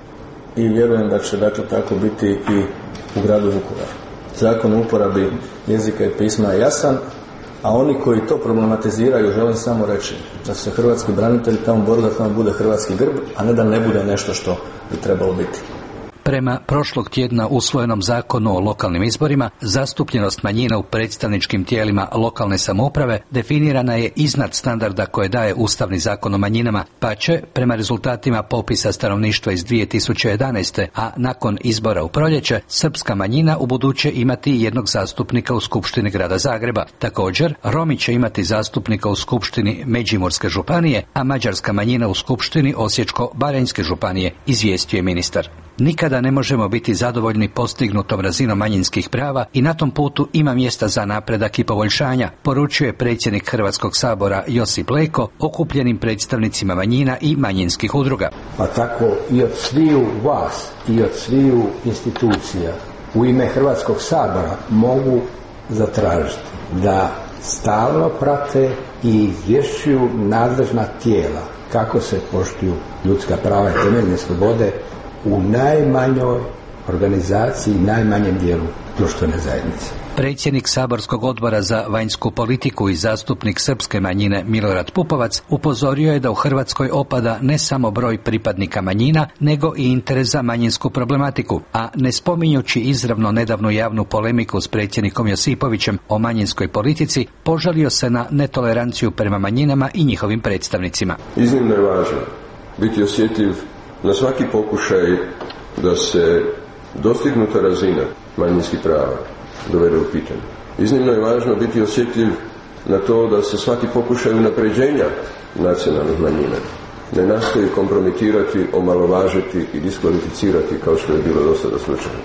i vjerujem da će dakle tako biti i u gradu Vukovaru. Zakon o uporabi jezika i pisma je jasan, a oni koji to problematiziraju, želim samo reći da se hrvatski branitelji tamo bore da tamo bude hrvatski grb, a ne da ne bude nešto što bi trebalo biti. Prema prošlog tjedna usvojenom zakonu o lokalnim izborima, zastupljenost manjina u predstavničkim tijelima lokalne samouprave definirana je iznad standarda koje daje Ustavni zakon o manjinama, pa će, prema rezultatima popisa stanovništva iz 2011. a nakon izbora u proljeće, srpska manjina u buduće imati jednog zastupnika u Skupštini grada Zagreba. Također, Romi će imati zastupnika u Skupštini Međimurske županije, a mađarska manjina u Skupštini Osječko-baranjske županije, izvijestio je ministar. Nikada ne možemo biti zadovoljni postignutom razinom manjinskih prava i na tom putu ima mjesta za napredak i poboljšanja, poručuje predsjednik Hrvatskog sabora Josip Leko okupljenim predstavnicima manjina i manjinskih udruga. Pa tako i od sviju vas i od sviju institucija u ime Hrvatskog sabora mogu zatražiti da stalno prate i izvješćuju nadležna tijela kako se poštuju ljudska prava i temeljne slobode u najmanjoj organizaciji, najmanjem dijelu društvene zajednice. Predsjednik saborskog odbora za vanjsku politiku i zastupnik srpske manjine Milorad Pupovac upozorio je da u Hrvatskoj opada ne samo broj pripadnika manjina, nego i interes za manjinsku problematiku, a ne spominjući izravno nedavnu javnu polemiku s predsjednikom Josipovićem o manjinskoj politici, požalio se na netoleranciju prema manjinama i njihovim predstavnicima. Iznimno je važno biti osjetljiv na svaki pokušaj da se dostignuta razina manjinskih prava dovede u pitanje. Iznimno je važno biti osjetljiv na to da se svaki pokušaj unapređenja nacionalnih manjina ne nastoji kompromitirati, omalovažiti i diskvalificirati kao što je bilo do sada slučaj.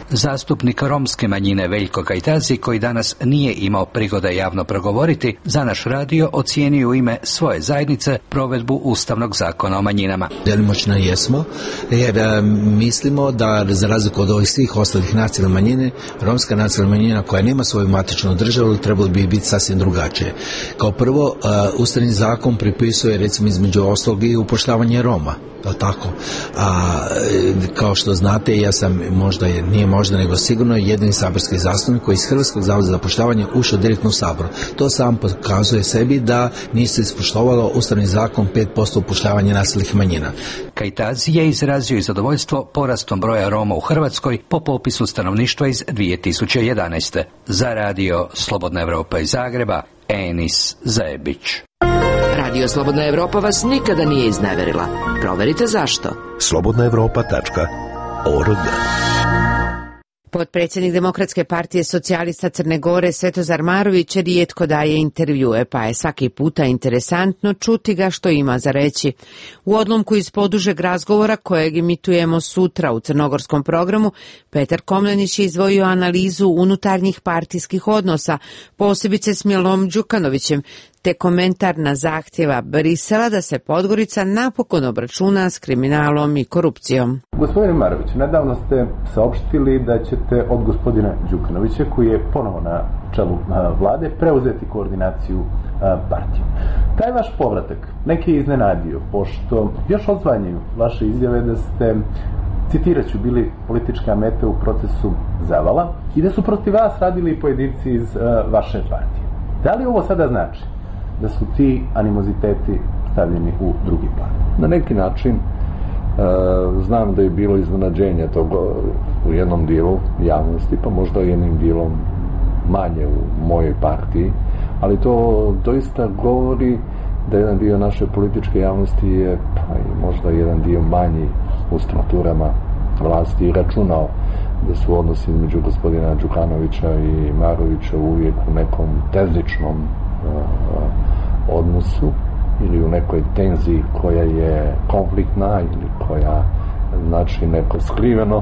Zastupnik romske manjine Veljko Kajtazi, koji danas nije imao prigode javno progovoriti, za naš radio ocijenio u ime svoje zajednice provedbu Ustavnog zakona o manjinama. Delimoćno jesmo, jer mislimo da za razliku od ovih svih ostalih nacionalnih manjine, romska nacionalna manjina koja nema svoju matičnu državu trebalo bi biti sasvim drugačije. Kao prvo, Ustavni zakon pripisuje recimo između ostalog i upošljavanje Roma. Tako. Kao što znate, ja sam nije možda nego sigurno jedini saborski zastupnik koji iz Hrvatskog zavoda za zapošljavanje ušao direktno u Sabor. To sam pokazuje sebi da niste ispoštovalo Ustavni zakon 5% upošljavanja nacionalnih manjina. Kajtazi je izrazio i zadovoljstvo porastom broja Roma u Hrvatskoj po popisu stanovništva iz 2011. Za radio Slobodna Evropa iz Zagreba, Enis Zajebić. Radio Slobodna Evropa vas nikada nije izneverila. Proverite zašto. slobodnaevropa.org. Potpredsjednik Demokratske partije socijalista Crne Gore Svetozar Marović rijetko daje intervjue, pa je svaki puta interesantno čuti ga što ima za reći. U odlomku iz podužeg razgovora kojeg imitujemo sutra u crnogorskom programu, Petar Komlenić je izdvojio analizu unutarnjih partijskih odnosa, posebice s Milom Đukanovićem, te komentar na zahtjeva Brisela da se Podgorica napokon obračuna s kriminalom i korupcijom. Gospodine Marović, nedavno ste saopštili da ćete od gospodina Đukanovića, koji je ponovo na čelu vlade, preuzeti koordinaciju partije. Taj vaš povratak neki je iznenadio, pošto još odzvanjaju vaše izjave da ste, citirat ću, bili politička meta u procesu zavala i da su protiv vas radili pojedinci iz vaše partije. Da li ovo sada znači da su ti animoziteti stavljeni u drugi plan? Na neki način znam da je bilo iznenađenje toga u jednom dijelu javnosti, pa možda jednim dijelom manje u mojoj partiji, ali to doista govori da jedan dio naše političke javnosti je, pa i možda jedan dio manji u strukturama vlasti i računao da su odnosi između gospodina Đukanovića i Marovića uvijek u nekom tenzičnom odnosu ili u nekoj tenziji koja je konfliktna ili koja znači neko skriveno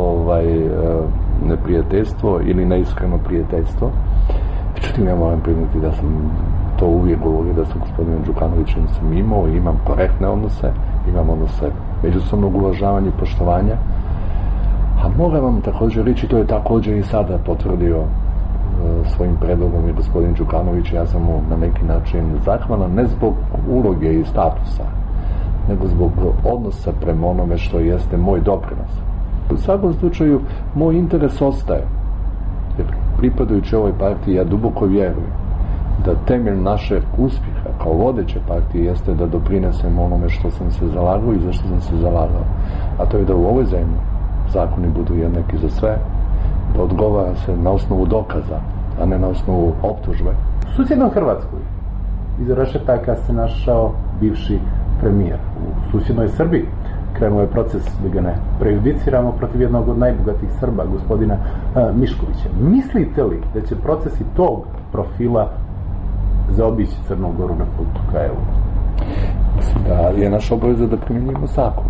neprijateljstvo ili neiskreno prijateljstvo. Međutim, ja moram priznati da sam to uvijek govorio, da sa gospodinom Đukanovićem sam imao i imam korektne odnose, imam odnose međusobnog uvažavanja i poštovanja. A moram vam također reći, to je također i sada potvrdio svojim predlogom i gospodin Đukanović. Ja sam mu na neki način zahvalan, ne zbog uloge i statusa, nego zbog odnosa prema onome što jeste moj doprinos. U svakom slučaju, moj interes ostaje, jer pripadajući ovoj partiji ja duboko vjerujem da temelj našeg uspjeha kao vodeće partije jeste da doprinesemo onome što sam se zalagao i za što sam se zalagao. A to je da u ovoj zemlji zakoni budu jednaki za sve, da odgovara se na osnovu dokaza, a ne na osnovu optužbe. U susjednoj Hrvatskoj iza rešetaka se našao bivši premijer. U susjednoj Srbiji krenuo je proces, da ga ne prejudiciramo, protiv jednog od najbogatih Srba, gospodina Miškovića. Mislite li da će procesi tog profila zaobići Crnu Goru na putu ka EU? Mislim da je naša obaveza da primjenjujemo zakon.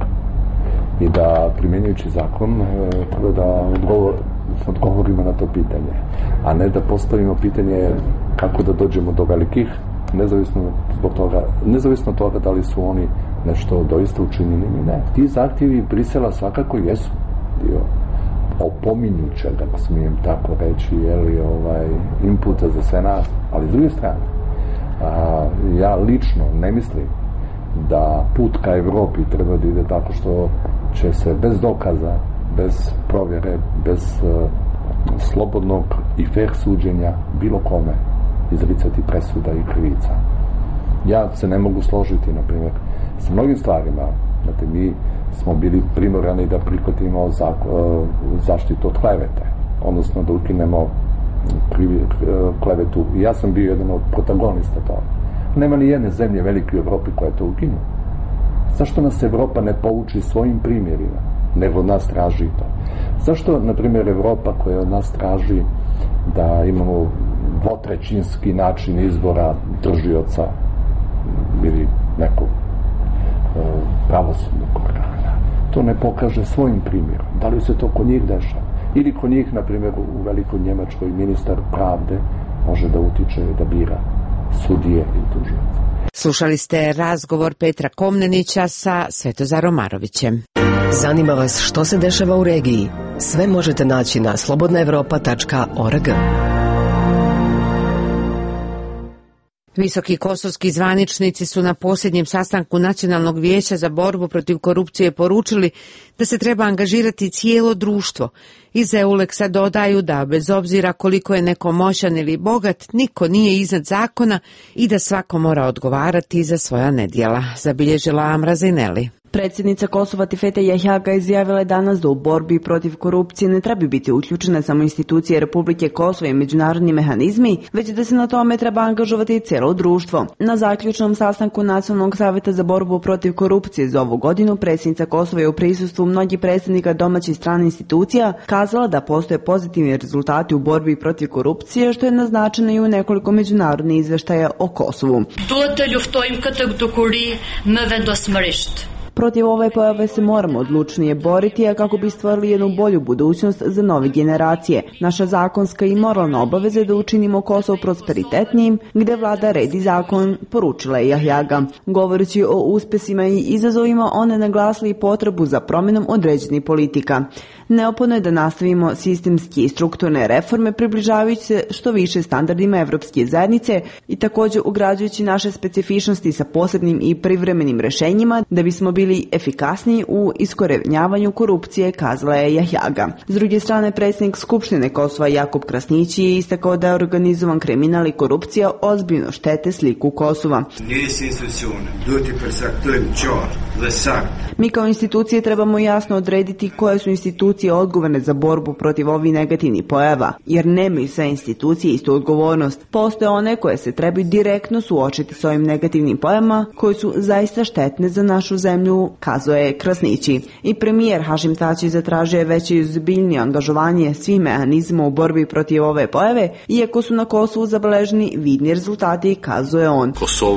I da primjenjujući zakon treba da odgovorimo na to pitanje, a ne da postavimo pitanje kako da dođemo do velikih, nezavisno od toga da li su oni nešto doista učinili ili ne. Ti zahtjevi Brisela svakako jesu dio opominjućeg, ako smijem tako reći, inputa za sve nas, ali s druge strane, ja lično ne mislim da put ka Evropi treba da ide tako što će se bez dokaza, bez provjere, bez slobodnog i fair suđenja bilo kome izricati presuda i krivica. Ja se ne mogu složiti, na primjer, sa mnogim stvarima. Znate, mi smo bili primorani da prihvatimo zaštitu od klevete, odnosno da ukinemo klevetu. I ja sam bio jedan od protagonista toga. Nema ni jedne zemlje velike u Evropi koja je to ukinula. Zašto nas Evropa ne pouči svojim primjerima, nego od nas traži to? Zašto, na primjer, Evropa koja od nas traži da imamo dvotrećinski način izbora držioca ili nekog pravosudnog organa, to ne pokaže svojim primjerom? Da li se to kod njih dešava? Ili kod njih, na primjer, u Velikoj Njemačkoj ministar pravde može da utiče da bira sudije i tužioce. Slušali ste razgovor Petra Komnenića sa Svetozarom Marovićem. Zanima vas što se dešava u regiji? Sve možete naći na slobodnaevropa.org. Visoki kosovski zvaničnici su na posljednjem sastanku Nacionalnog vijeća za borbu protiv korupcije poručili da se treba angažirati cijelo društvo. Iz EULEX-a dodaju da bez obzira koliko je neko moćan ili bogat, niko nije iznad zakona i da svako mora odgovarati za svoja nedjela, zabilježila Amra Zineli. Predsjednica Kosova Tifete Jahjaga izjavila je danas da u borbi protiv korupcije ne treba biti uključene samo institucije Republike Kosovo i međunarodni mehanizmi, već da se na tome treba angažovati i cijelo društvo. Na zaključnom sastanku Nacionalnog savjeta za borbu protiv korupcije za ovu godinu predsjednica Kosova je u prisustvu mnogih predstavnika domaćih stranih institucija kazala da postoje pozitivni rezultati u borbi protiv korupcije, što je naznačeno i u nekoliko međunarodnih izveštaja o Kosovu. Protiv ove pojave se moramo odlučnije boriti, a kako bi stvorili jednu bolju budućnost za nove generacije. Naša zakonska i moralna obaveza je da učinimo Kosovo prosperitetnijim, gdje vlada red i zakon, poručila je Jahjaga. Govoreći o uspjesima i izazovima, one naglasili potrebu za promjenom određenih politika. Neophodno je da nastavimo sistemski i strukturne reforme približavajući se što više standardima Evropske zajednice i također ugrađujući naše specifičnosti sa posebnim i privremenim rješenjima da bismo bili efikasniji u iskorenjavanju korupcije, kazala je Jahjaga. S druge strane, predsjednik Skupštine Kosova Jakub Krasnići je istakao da je organizovan kriminal i korupcija ozbiljno štete sliku Kosova. Mi kao institucije trebamo jasno odrediti koje su institucije odgovorne za borbu protiv ovih negativnih pojava, jer nemaju sve institucije istu odgovornost. Postoje one koje se trebaju direktno suočiti s ovim negativnim pojavama koje su zaista štetne za našu zemlju, kazuje Krasnići. I premijer Hašim Tači zatražio je veće i ozbiljnije angažovanje svih mehanizma u borbi protiv ove pojave, iako su na Kosovu zabeleženi vidni rezultati, kazuje on.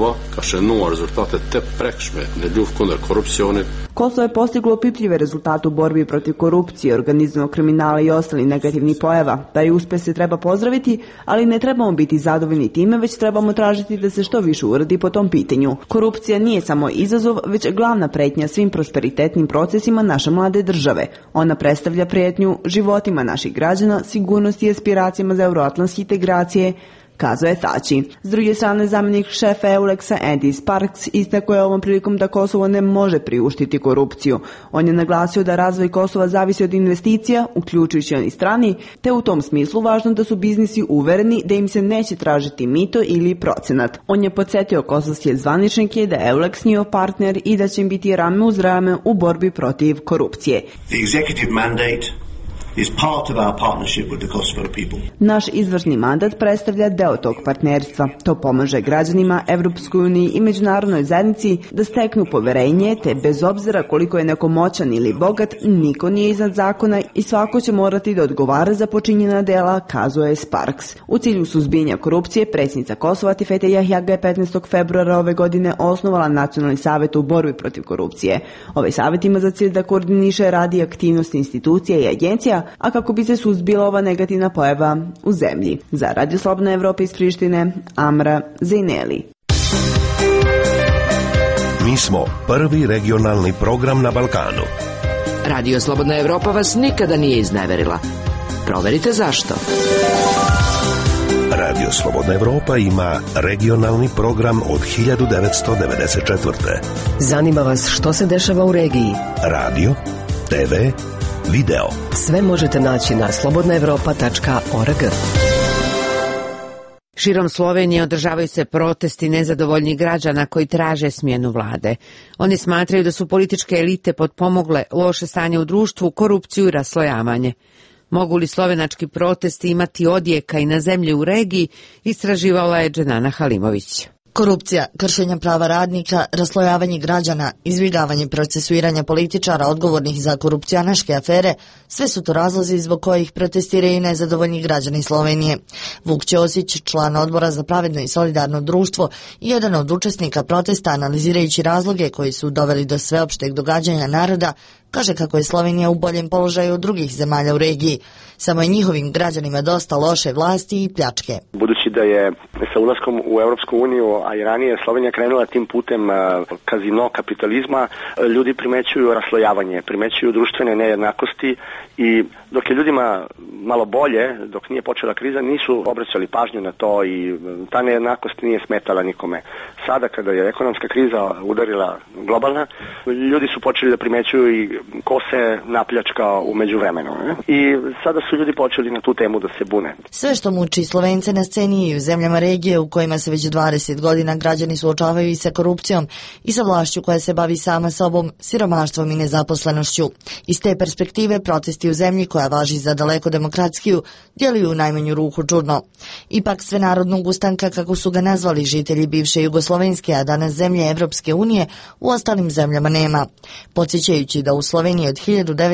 Kosovo je postiglo opipljive rezultate u borbi protiv korupcije, organizovanog kriminala i ostalih negativnih pojava. Taj uspjeh se treba pozdraviti, ali ne trebamo biti zadovoljni time, već trebamo tražiti da se što više uradi po tom pitanju. Korupcija nije samo izazov, već glavna pretnja svim prosperitetnim procesima naše mlade države. Ona predstavlja prijetnju životima naših građana, sigurnosti i aspiracijama za euroatlantske integracije, kazuje Tači. S druge strane, zamjenik šefa EULEX-a Andy Sparks istakao je ovom prilikom da Kosovo ne može priuštiti korupciju. On je naglasio da razvoj Kosova zavisi od investicija, uključujući oni strani, te u tom smislu važno da su biznisi uvereni da im se neće tražiti mito ili procenat. On je podsjetio kosovske zvaničnike da je EULEX njihov partner i da će im biti rame uz rame u borbi protiv korupcije. The executive mandate is part of our partnership with the Kosovo people. Naš izvršni mandat predstavlja deo tog partnerstva. To pomaže građanima, Evropskoj uniji i međunarodnoj zajednici da steknu poverenje, te bez obzira koliko je neko moćan ili bogat, niko nije iznad zakona i svako će morati da odgovara za počinjena dela, kazuje Sparks. U cilju suzbijanja korupcije, predsjednica Kosova Tifete Jahjaga je 15. februara ove godine osnovala Nacionalni savjet u borbi protiv korupcije. Ovaj savjet ima za cilj da koordiniše radi aktivnosti institucija i agencija, a kako bi se suzbila ova negativna pojava u zemlji. Za Radio Slobodna Evropa iz Prištine, Amra Zineli. Mi smo prvi regionalni program na Balkanu. Radio Slobodna Evropa vas nikada nije izneverila. Proverite zašto. Radio Slobodna Evropa ima regionalni program od 1994. Zanima vas što se dešava u regiji? Radio, TV, video. Sve možete naći na slobodnaevropa.org. Širom Slovenije održavaju se protesti nezadovoljnih građana koji traže smjenu vlade. Oni smatraju da su političke elite potpomogle loše stanje u društvu, korupciju i raslojavanje. Mogu li slovenački protesti imati odjeka i na zemlji u regiji, istraživala je Dženana Halimović. Korupcija, kršenja prava radnika, raslojavanje građana, izbjegavanje procesuiranja političara odgovornih za korupcionaške afere, sve su to razlozi zbog kojih protestiraju nezadovoljni građani Slovenije. Vuk Ćosić, član odbora za pravedno i solidarno društvo, i jedan od učesnika protesta, analizirajući razloge koji su doveli do sveopšteg događanja naroda, kaže kako je Slovenija u boljem položaju od drugih zemalja u regiji. Samo je njihovim građanima dosta loše vlasti i pljačke. Budući da je sa ulaskom u Europsku uniju, a i ranije Slovenija krenula tim putem kazino kapitalizma, ljudi primećuju raslojavanje, primećuju društvene nejednakosti i dok je ljudima malo bolje, dok nije počela kriza, nisu obraćali pažnju na to i ta nejednakost nije smetala nikome. Sada kada je ekonomska kriza udarila globalna, ljudi su počeli da primećuju i ko se napljačkao u međuvremenu. I sada su ljudi počeli na tu temu da se bune. Sve što muči Slovence na sceni i u zemljama regije u kojima se već 20 godina građani suočavaju i sa korupcijom i sa vlašću koja se bavi sama sobom, siromaštvom i nezaposlenošću. Iz te perspektive protesti u zemlji koja važi za daleko demokratskiju djeluju u najmanju ruku čudno. Ipak svenarodnog ustanka, kako su ga nazvali žitelji bivše Jugoslovenske, a danas zemlje Evropske unije, u ostalim zemljama nema. Podsjećajući da u Sloveniji od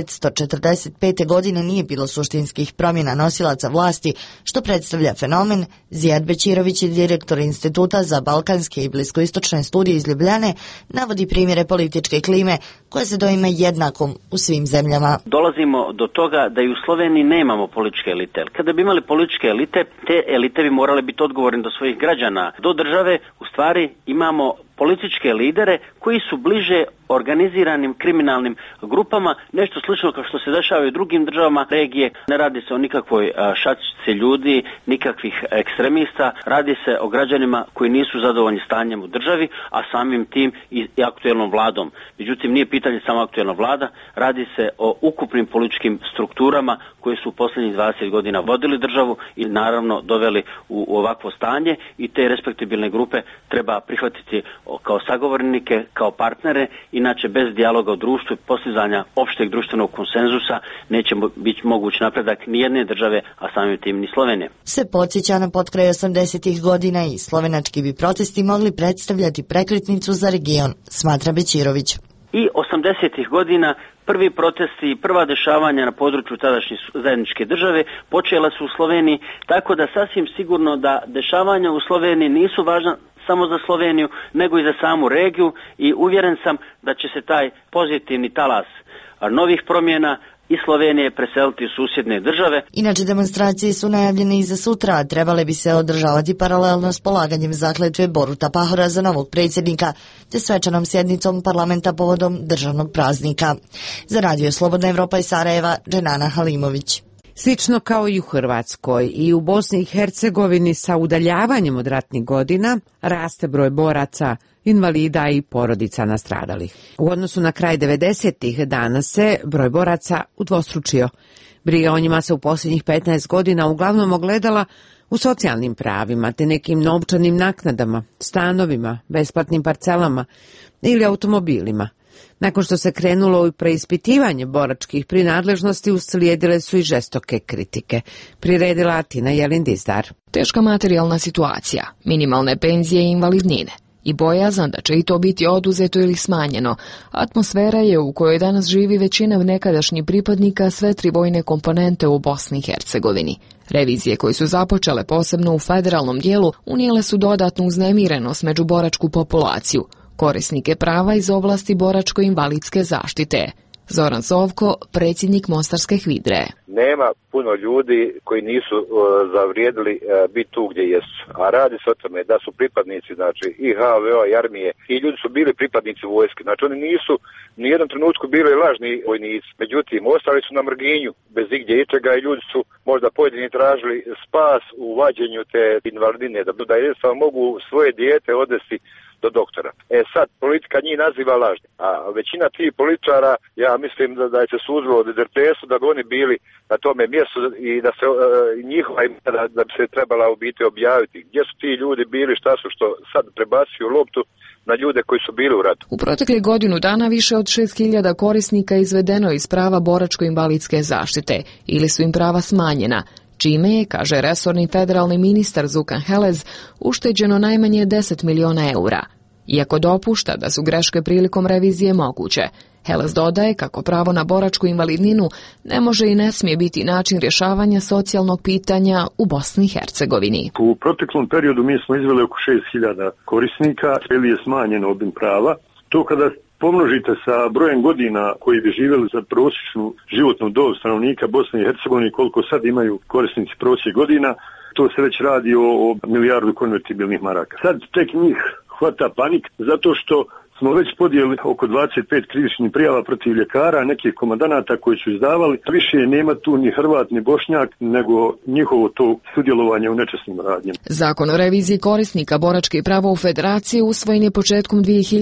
1945. godine nije bilo suštinskih promjena nosilaca vlasti, što predstavlja fenomen, Zijad Bećirović, direktor Instituta za balkanske i bliskoistočne studije iz Ljubljane, navodi primjere političke klime koja se doima jednakom u svim zemljama. Dolazimo do toga da i u Sloveniji nemamo političke elite. Kada bi imali političke elite, te elite bi morale biti odgovorne do svojih građana. Do države u stvari imamo političke lidere koji su bliže organiziranim kriminalnim grupama, nešto slično kao što se dešava i u drugim državama regije. Ne radi se o nikakvoj šačici ljudi, nikakvih ekstremista, radi se o građanima koji nisu zadovoljni stanjem u državi, a samim tim i aktuelnom vladom. Međutim, nije pitanje samo aktuelna vlada, radi se o ukupnim političkim strukturama koje su u posljednjih 20 godina vodili državu i naravno doveli u ovakvo stanje i te respektabilne grupe treba prihvatiti kao sagovornike, kao partnere, inače bez dijaloga u društvu i postizanja opšteg društvenog konsenzusa neće biti moguć napredak ni jedne države, a samim tim ni Slovenije. Se podsjeća na potkraj 80. godina i slovenački bi protesti mogli predstavljati prekretnicu za region, smatra Bećirović. I 80. godina prvi protesti i prva dešavanja na području tadašnje zajedničke države počela su u Sloveniji, tako da sasvim sigurno da dešavanja u Sloveniji nisu važna samo za Sloveniju, nego i za samu regiju i uvjeren sam da će se taj pozitivni talas novih promjena i Slovenije preseliti u susjedne države. Inače, demonstracije su najavljene i za sutra, a trebale bi se održavati paralelno s polaganjem zakletve Boruta Pahora za novog predsjednika, te svečanom sjednicom parlamenta povodom državnog praznika. Za Radio Slobodna Evropa iz Sarajeva, Dženana Halimović. Slično kao i u Hrvatskoj i u Bosni i Hercegovini sa udaljavanjem od ratnih godina raste broj boraca, invalida i porodica nastradalih. U odnosu na kraj 90-ih danas se broj boraca udvostručio. Briga o njima se u posljednjih 15 godina uglavnom ogledala u socijalnim pravima te nekim novčanim naknadama, stanovima, besplatnim parcelama ili automobilima. Nakon što se krenulo u preispitivanje boračkih prinadležnosti, uslijedile su i žestoke kritike. Priredila Tina Jelin-Dizdar. Teška materijalna situacija, minimalne penzije i invalidnine i bojazan da će i to biti oduzeto ili smanjeno. Atmosfera je u kojoj danas živi većina nekadašnjih pripadnika sve tri vojne komponente u Bosni i Hercegovini. Revizije koje su započele posebno u federalnom dijelu unijele su dodatnu uznemirenost među boračku populaciju, korisnike prava iz oblasti boračko-invalidske zaštite. Zoran Sovko, predsjednik Mostarske HVIDRE. Nema puno ljudi koji nisu zavrijedili biti tu gdje jesu. A radi se o tome da su pripadnici, znači i HVO i armije, i ljudi su bili pripadnici vojske. Znači oni nisu ni jednom trenutku bili lažni vojnici. Međutim, ostali su na marginju bez igdje ičega i ljudi su možda pojedini tražili spas u vađenju te invalidine, da jednostavno mogu svoje dijete odvesti do doktora. Sad, politika njih naziva lažni, a većina tih političara, ja mislim da je se suzilo od dezerterstvu, da bi oni bili na tome mjestu i da se njihova imena da bi se trebala u biti objaviti. Gdje su ti ljudi bili, šta su, što sad prebacuju loptu na ljude koji su bili u ratu. U proteklih godinu dana više od 6.000 korisnika izvedeno iz prava boračko-invalidske zaštite ili su im prava smanjena, čime je, kaže resorni federalni ministar Zukan Helez, ušteđeno najmanje 10 miliona eura. Iako dopušta da su greške prilikom revizije moguće, Helez dodaje kako pravo na boračku invalidninu ne može i ne smije biti način rješavanja socijalnog pitanja u Bosni i Hercegovini. U proteklom periodu mi smo izveli oko 6.000 korisnika, ili je smanjen obim prava. To kada pomnožite sa brojem godina koji bi živjeli za prosječnu životnu dob stanovnika Bosne i Hercegovine, koliko sad imaju korisnici prosjek godina, to se već radi o milijardu konvertibilnih maraka. Sad tek njih hvata panik zato što smo već podijeli oko 25 krivičnih prijava protiv ljekara, nekih komandanata koji su izdavali. Više nema tu ni Hrvat ni Bošnjak, nego njihovo to sudjelovanje u nečasnim radnjama. Zakon o reviziji korisnika boračkih prava u Federaciji usvojen je početkom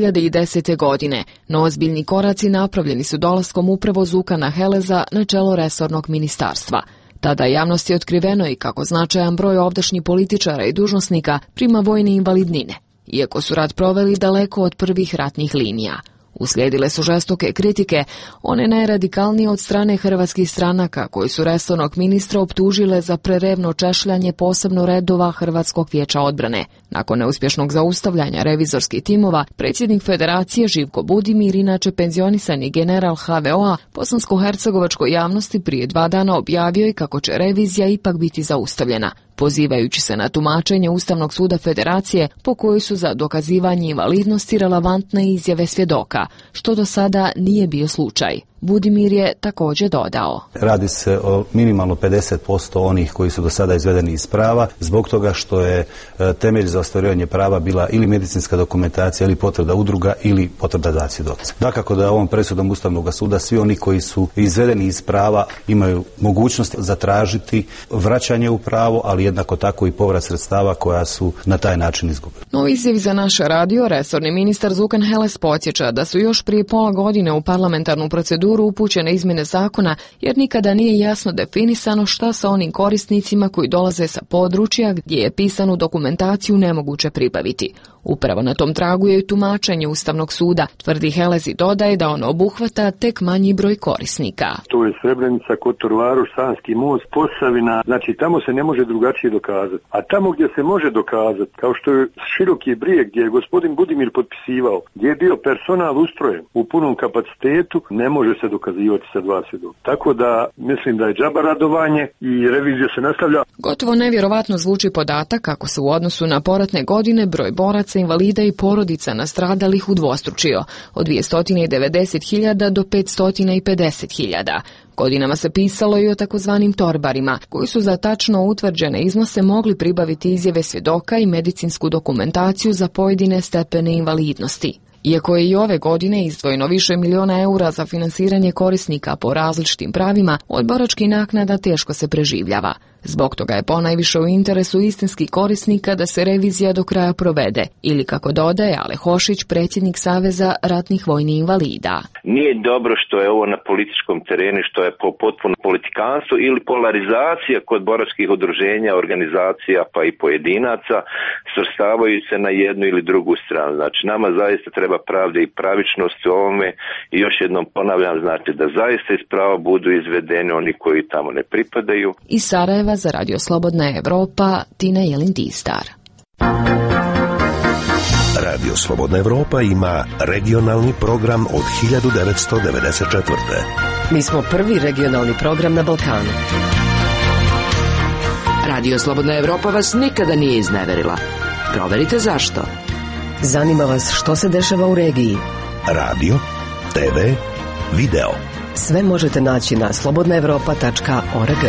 2010. godine, no ozbiljni koraci napravljeni su dolaskom upravo Zukana Heleza na čelo resornog ministarstva. Tada javnosti je otkriveno i kako značajan broj ovdašnjih političara i dužnosnika prima vojne invalidnine, iako su rat proveli daleko od prvih ratnih linija. Uslijedile su žestoke kritike, one najradikalnije od strane hrvatskih stranaka koji su resornog ministra optužile za prerevno češljanje posebno redova Hrvatskog vijeća odbrane. Nakon neuspješnog zaustavljanja revizorskih timova, predsjednik Federacije Živko Budimir, inače penzionisani general HVO-a, bosansko-hercegovačkoj javnosti prije 2 dana objavio je kako će revizija ipak biti zaustavljena, pozivajući se na tumačenje Ustavnog suda Federacije po kojoj su za dokazivanje invalidnosti relevantne izjave svjedoka, što do sada nije bio slučaj. Budimir je također dodao: Radi se o minimalno 50% onih koji su do sada izvedeni iz prava, zbog toga što je temelj za ostvarivanje prava bila ili medicinska dokumentacija, ili potvrda udruga, ili potvrda da svjedoci. Dakako da ovom presudom Ustavnog suda svi oni koji su izvedeni iz prava imaju mogućnost zatražiti vraćanje u pravo, ali jednako tako i povrat sredstava koja su na taj način izgubili. No izjavi za naš radio, resorni ministar Zukan Heles podsjeća da su još prije pola godine u parlamentarnu proceduru upućene izmjene zakona, jer nikada nije jasno definisano šta sa onim korisnicima koji dolaze sa područja gdje je pisanu dokumentaciju nemoguće pribaviti. Upravo na tom tragu je i tumačenje Ustavnog suda, tvrdi Helez i dodaje da on obuhvata tek manji broj korisnika. To je Srebrenica, Kotor Varoš, Sanski most, Posavina, znači tamo se ne može drugačije dokazati. A tamo gdje se može dokazati, kao što je Široki Brijeg, gdje je gospodin Budimir potpisivao, gdje je bio personal ustrojen u punom kapacitetu, ne može se dokazivati sa 2 svjedoka. Tako da mislim da je džaba radovanje i revizija se nastavlja. Gotovo nevjerovatno zvuči podatak kako se u odnosu na poratne godine broj boraca, invalida i porodica nastradalih udvostručio, od 290.000 do 550.000. Godinama se pisalo i o takozvanim torbarima, koji su za tačno utvrđene iznose mogli pribaviti izjave svjedoka i medicinsku dokumentaciju za pojedine stepene invalidnosti. Iako je i ove godine izdvojeno više miliona eura za finansiranje korisnika po različitim pravima, od boračkih naknada teško se preživljava. Zbog toga je ponajviše u interesu istinskih korisnika da se revizija do kraja provede, ili kako dodaje Ale Hošić, predsjednik Saveza ratnih vojnih invalida. Nije dobro što je ovo na političkom terenu, što je potpuno politikanstvo ili polarizacija kod boračkih udruženja, organizacija pa i pojedinaca, svrstavaju se na jednu ili drugu stranu. Znači nama zaista treba pravda i pravičnost u ovome i još jednom ponavljam, znači da zaista iz prava budu izvedeni oni koji tamo ne pripadaju. Iz Sarajeva za Radio Slobodna Evropa, Tina Jelin-Tistar. Radio Slobodna Evropa ima regionalni program od 1994. Mi smo prvi regionalni program na Balkanu. Radio Slobodna Evropa vas nikada nije izneverila. Proverite zašto. Zanima vas što se dešava u regiji. Radio, TV, video. Sve možete naći na slobodnaevropa.org.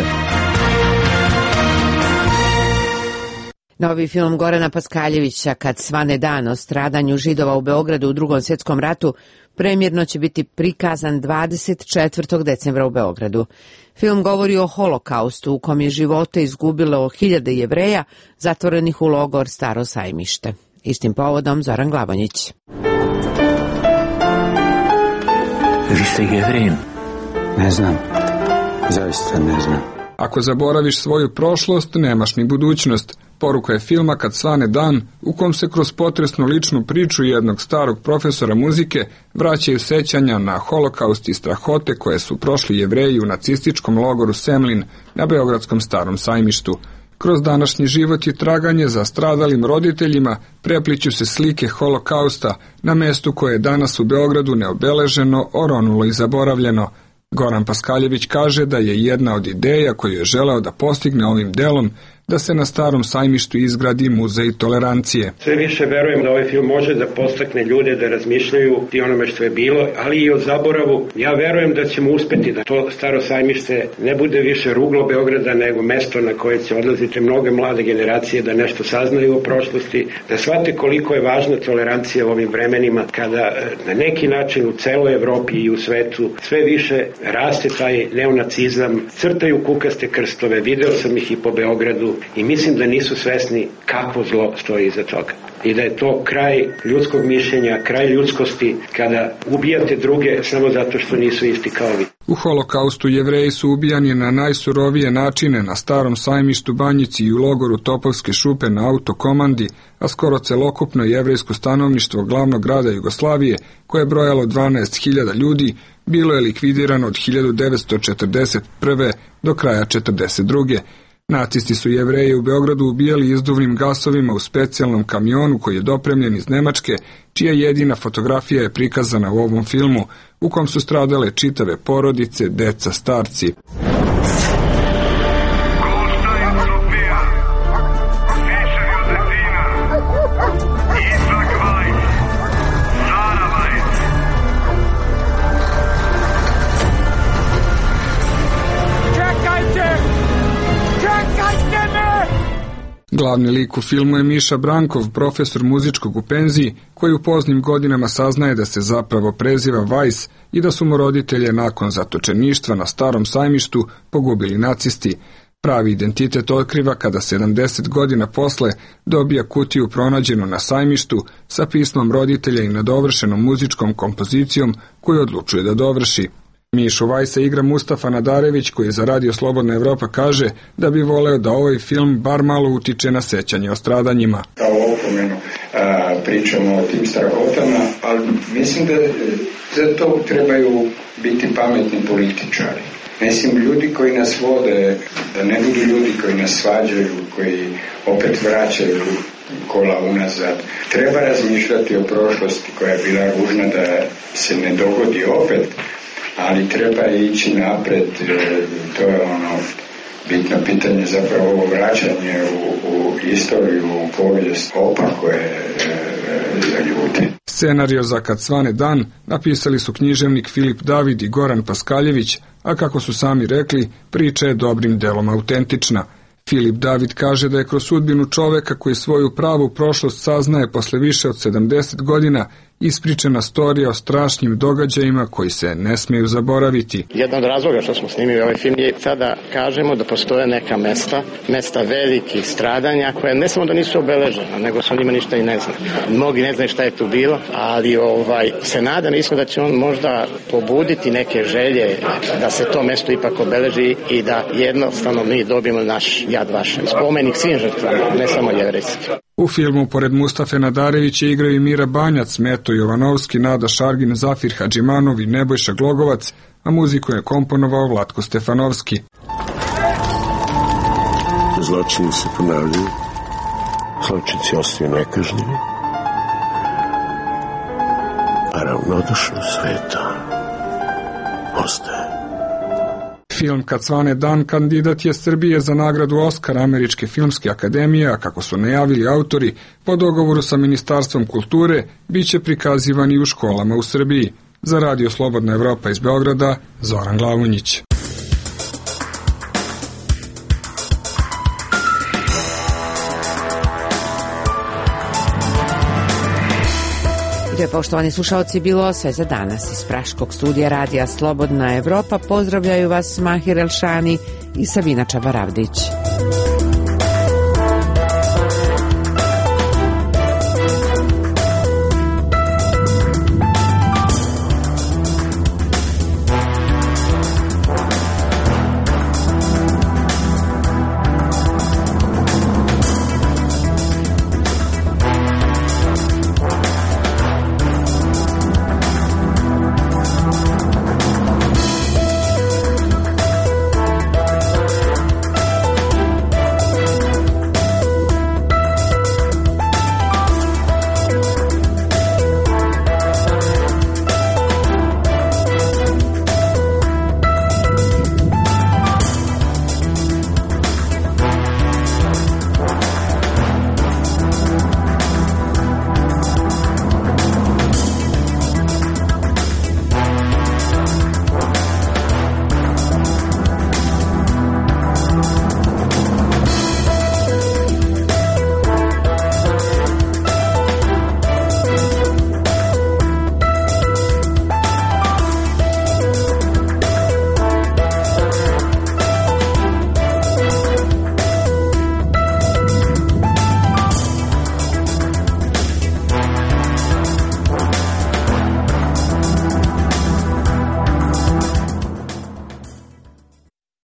Novi film Gorana Paskaljevića Kad svane dan o stradanju Židova u Beogradu u Drugom svjetskom ratu premjerno će biti prikazan 24. decembra u Beogradu. Film govori o holokaustu u kom je živote izgubilo hiljade Jevreja zatvorenih u logor Staro Sajmište. Istim povodom Zoran Glavonjić. Vi ste Jevrijin? Ne znam. Zaista ne znam. Ako zaboraviš svoju prošlost, nemaš ni budućnost. Poruka je filma Kad svane dan, u kom se kroz potresnu ličnu priču jednog starog profesora muzike vraćaju sećanja na holokaust i strahote koje su prošli Jevreji u nacističkom logoru Semlin na Beogradskom Starom Sajmištu. Kroz današnji život i traganje za stradalim roditeljima prepliću se slike holokausta na mestu koje je danas u Beogradu neobeleženo, oronulo i zaboravljeno. Goran Paskaljević kaže da je jedna od ideja koju je želeo da postigne ovim delom da se na Starom sajmištu izgradi muzej tolerancije. Sve više verujem da ovaj film može da podstakne ljude da razmišljaju i onome što je bilo, ali i o zaboravu. Ja verujem da ćemo uspeti da to Staro sajmište ne bude više ruglo Beograda, nego mesto na koje će odlaziti mnoge mlade generacije da nešto saznaju o prošlosti, da shvate koliko je važna tolerancija u ovim vremenima kada na neki način u celoj Evropi i u svetu sve više raste taj neonacizam, crtaju kukaste krstove, video sam ih i po Beogradu i mislim da nisu svesni kakvo zlo stoji iza toga. I da je to kraj ljudskog mišljenja, kraj ljudskosti, kada ubijate druge samo zato što nisu isti kao vi. U holokaustu Jevreji su ubijani na najsurovije načine na Starom sajmištu, Banjici i u logoru Topovske šupe na Autokomandi, a skoro celokupno jevrejsko stanovništvo glavnog grada Jugoslavije, koje je brojalo 12.000 ljudi, bilo je likvidirano od 1941. do kraja 1942. Nacisti su Jevreje u Beogradu ubijali izduvnim gasovima u specijalnom kamionu koji je dopremljen iz Nemačke, čija jedina fotografija je prikazana u ovom filmu, u kom su stradale čitave porodice, deca, starci. Glavni lik u filmu je Miša Brankov, profesor muzičkog u penziji, koji u poznim godinama saznaje da se zapravo preziva Weiss i da su mu roditelje nakon zatočeništva na Starom sajmištu pogubili nacisti. Pravi identitet otkriva kada 70 godina posle dobija kutiju pronađenu na sajmištu sa pismom roditelja i nadovršenom muzičkom kompozicijom koju odlučuje da dovrši. Mišu Weissa igra Mustafa Nadarević, koji za Radio Slobodna Evropa kaže da bi voleo da ovaj film bar malo utiče na sećanje o stradanjima. Kao opomenu pričamo o tim strahotama, ali mislim da za to trebaju biti pametni političari. Mislim, ljudi koji nas vode, da ne budu ljudi koji nas svađaju, koji opet vraćaju kola unazad. Treba razmišljati o prošlosti koja je bila ružna da se ne dogodi opet, ali treba ići napred, to je bitno pitanje, zapravo ovo vraćanje u istoriju, u povijest, opako je za ljude. Scenario za Kad svane dan napisali su književnik Filip David i Goran Paskaljević, a kako su sami rekli, priča je dobrim delom autentična. Filip David kaže da je kroz sudbinu čoveka koji svoju pravu prošlost saznaje posle više od 70 godina ispričana storija o strašnim događajima koji se ne smeju zaboraviti. Jedan od razloga što smo snimili ovaj film je sada kažemo da postoje neka mesta velikih stradanja koje ne samo da nisu obeležena, nego se o njima ništa i ne zna. Mnogi ne znaju šta je tu bilo, ali se nadam isto da će on možda pobuditi neke želje da se to mesto ipak obeleži i da jednostavno mi dobijemo naš Jad Vašem spomenik svim žrtvama, ne samo jevrejski. U filmu pored Mustafe Nadarevića igraju i Mira Banjac, Meto Jovanovski, Nada Šargin, Zafir Hadžimanov i Nebojša Glogovac, a muziku je komponovao Vlatko Stefanovski. Zločini se ponavljaju, zločinci ostaju nekažnjeni, a ravnodušnost sveta ostaje. Film Kad svane dan kandidat je Srbije za nagradu Oskar Američke filmske akademije, a kako su najavili autori, po dogovoru sa Ministarstvom kulture, bit će prikazivan i u školama u Srbiji. Za Radio Slobodna Evropa iz Beograda, Zoran Glavunjić. To je, poštovani slušalci, bilo sve za danas. Iz Praškog studija Radija Slobodna Evropa pozdravljaju vas Mahir Elšani i Sabina Čabaravdić.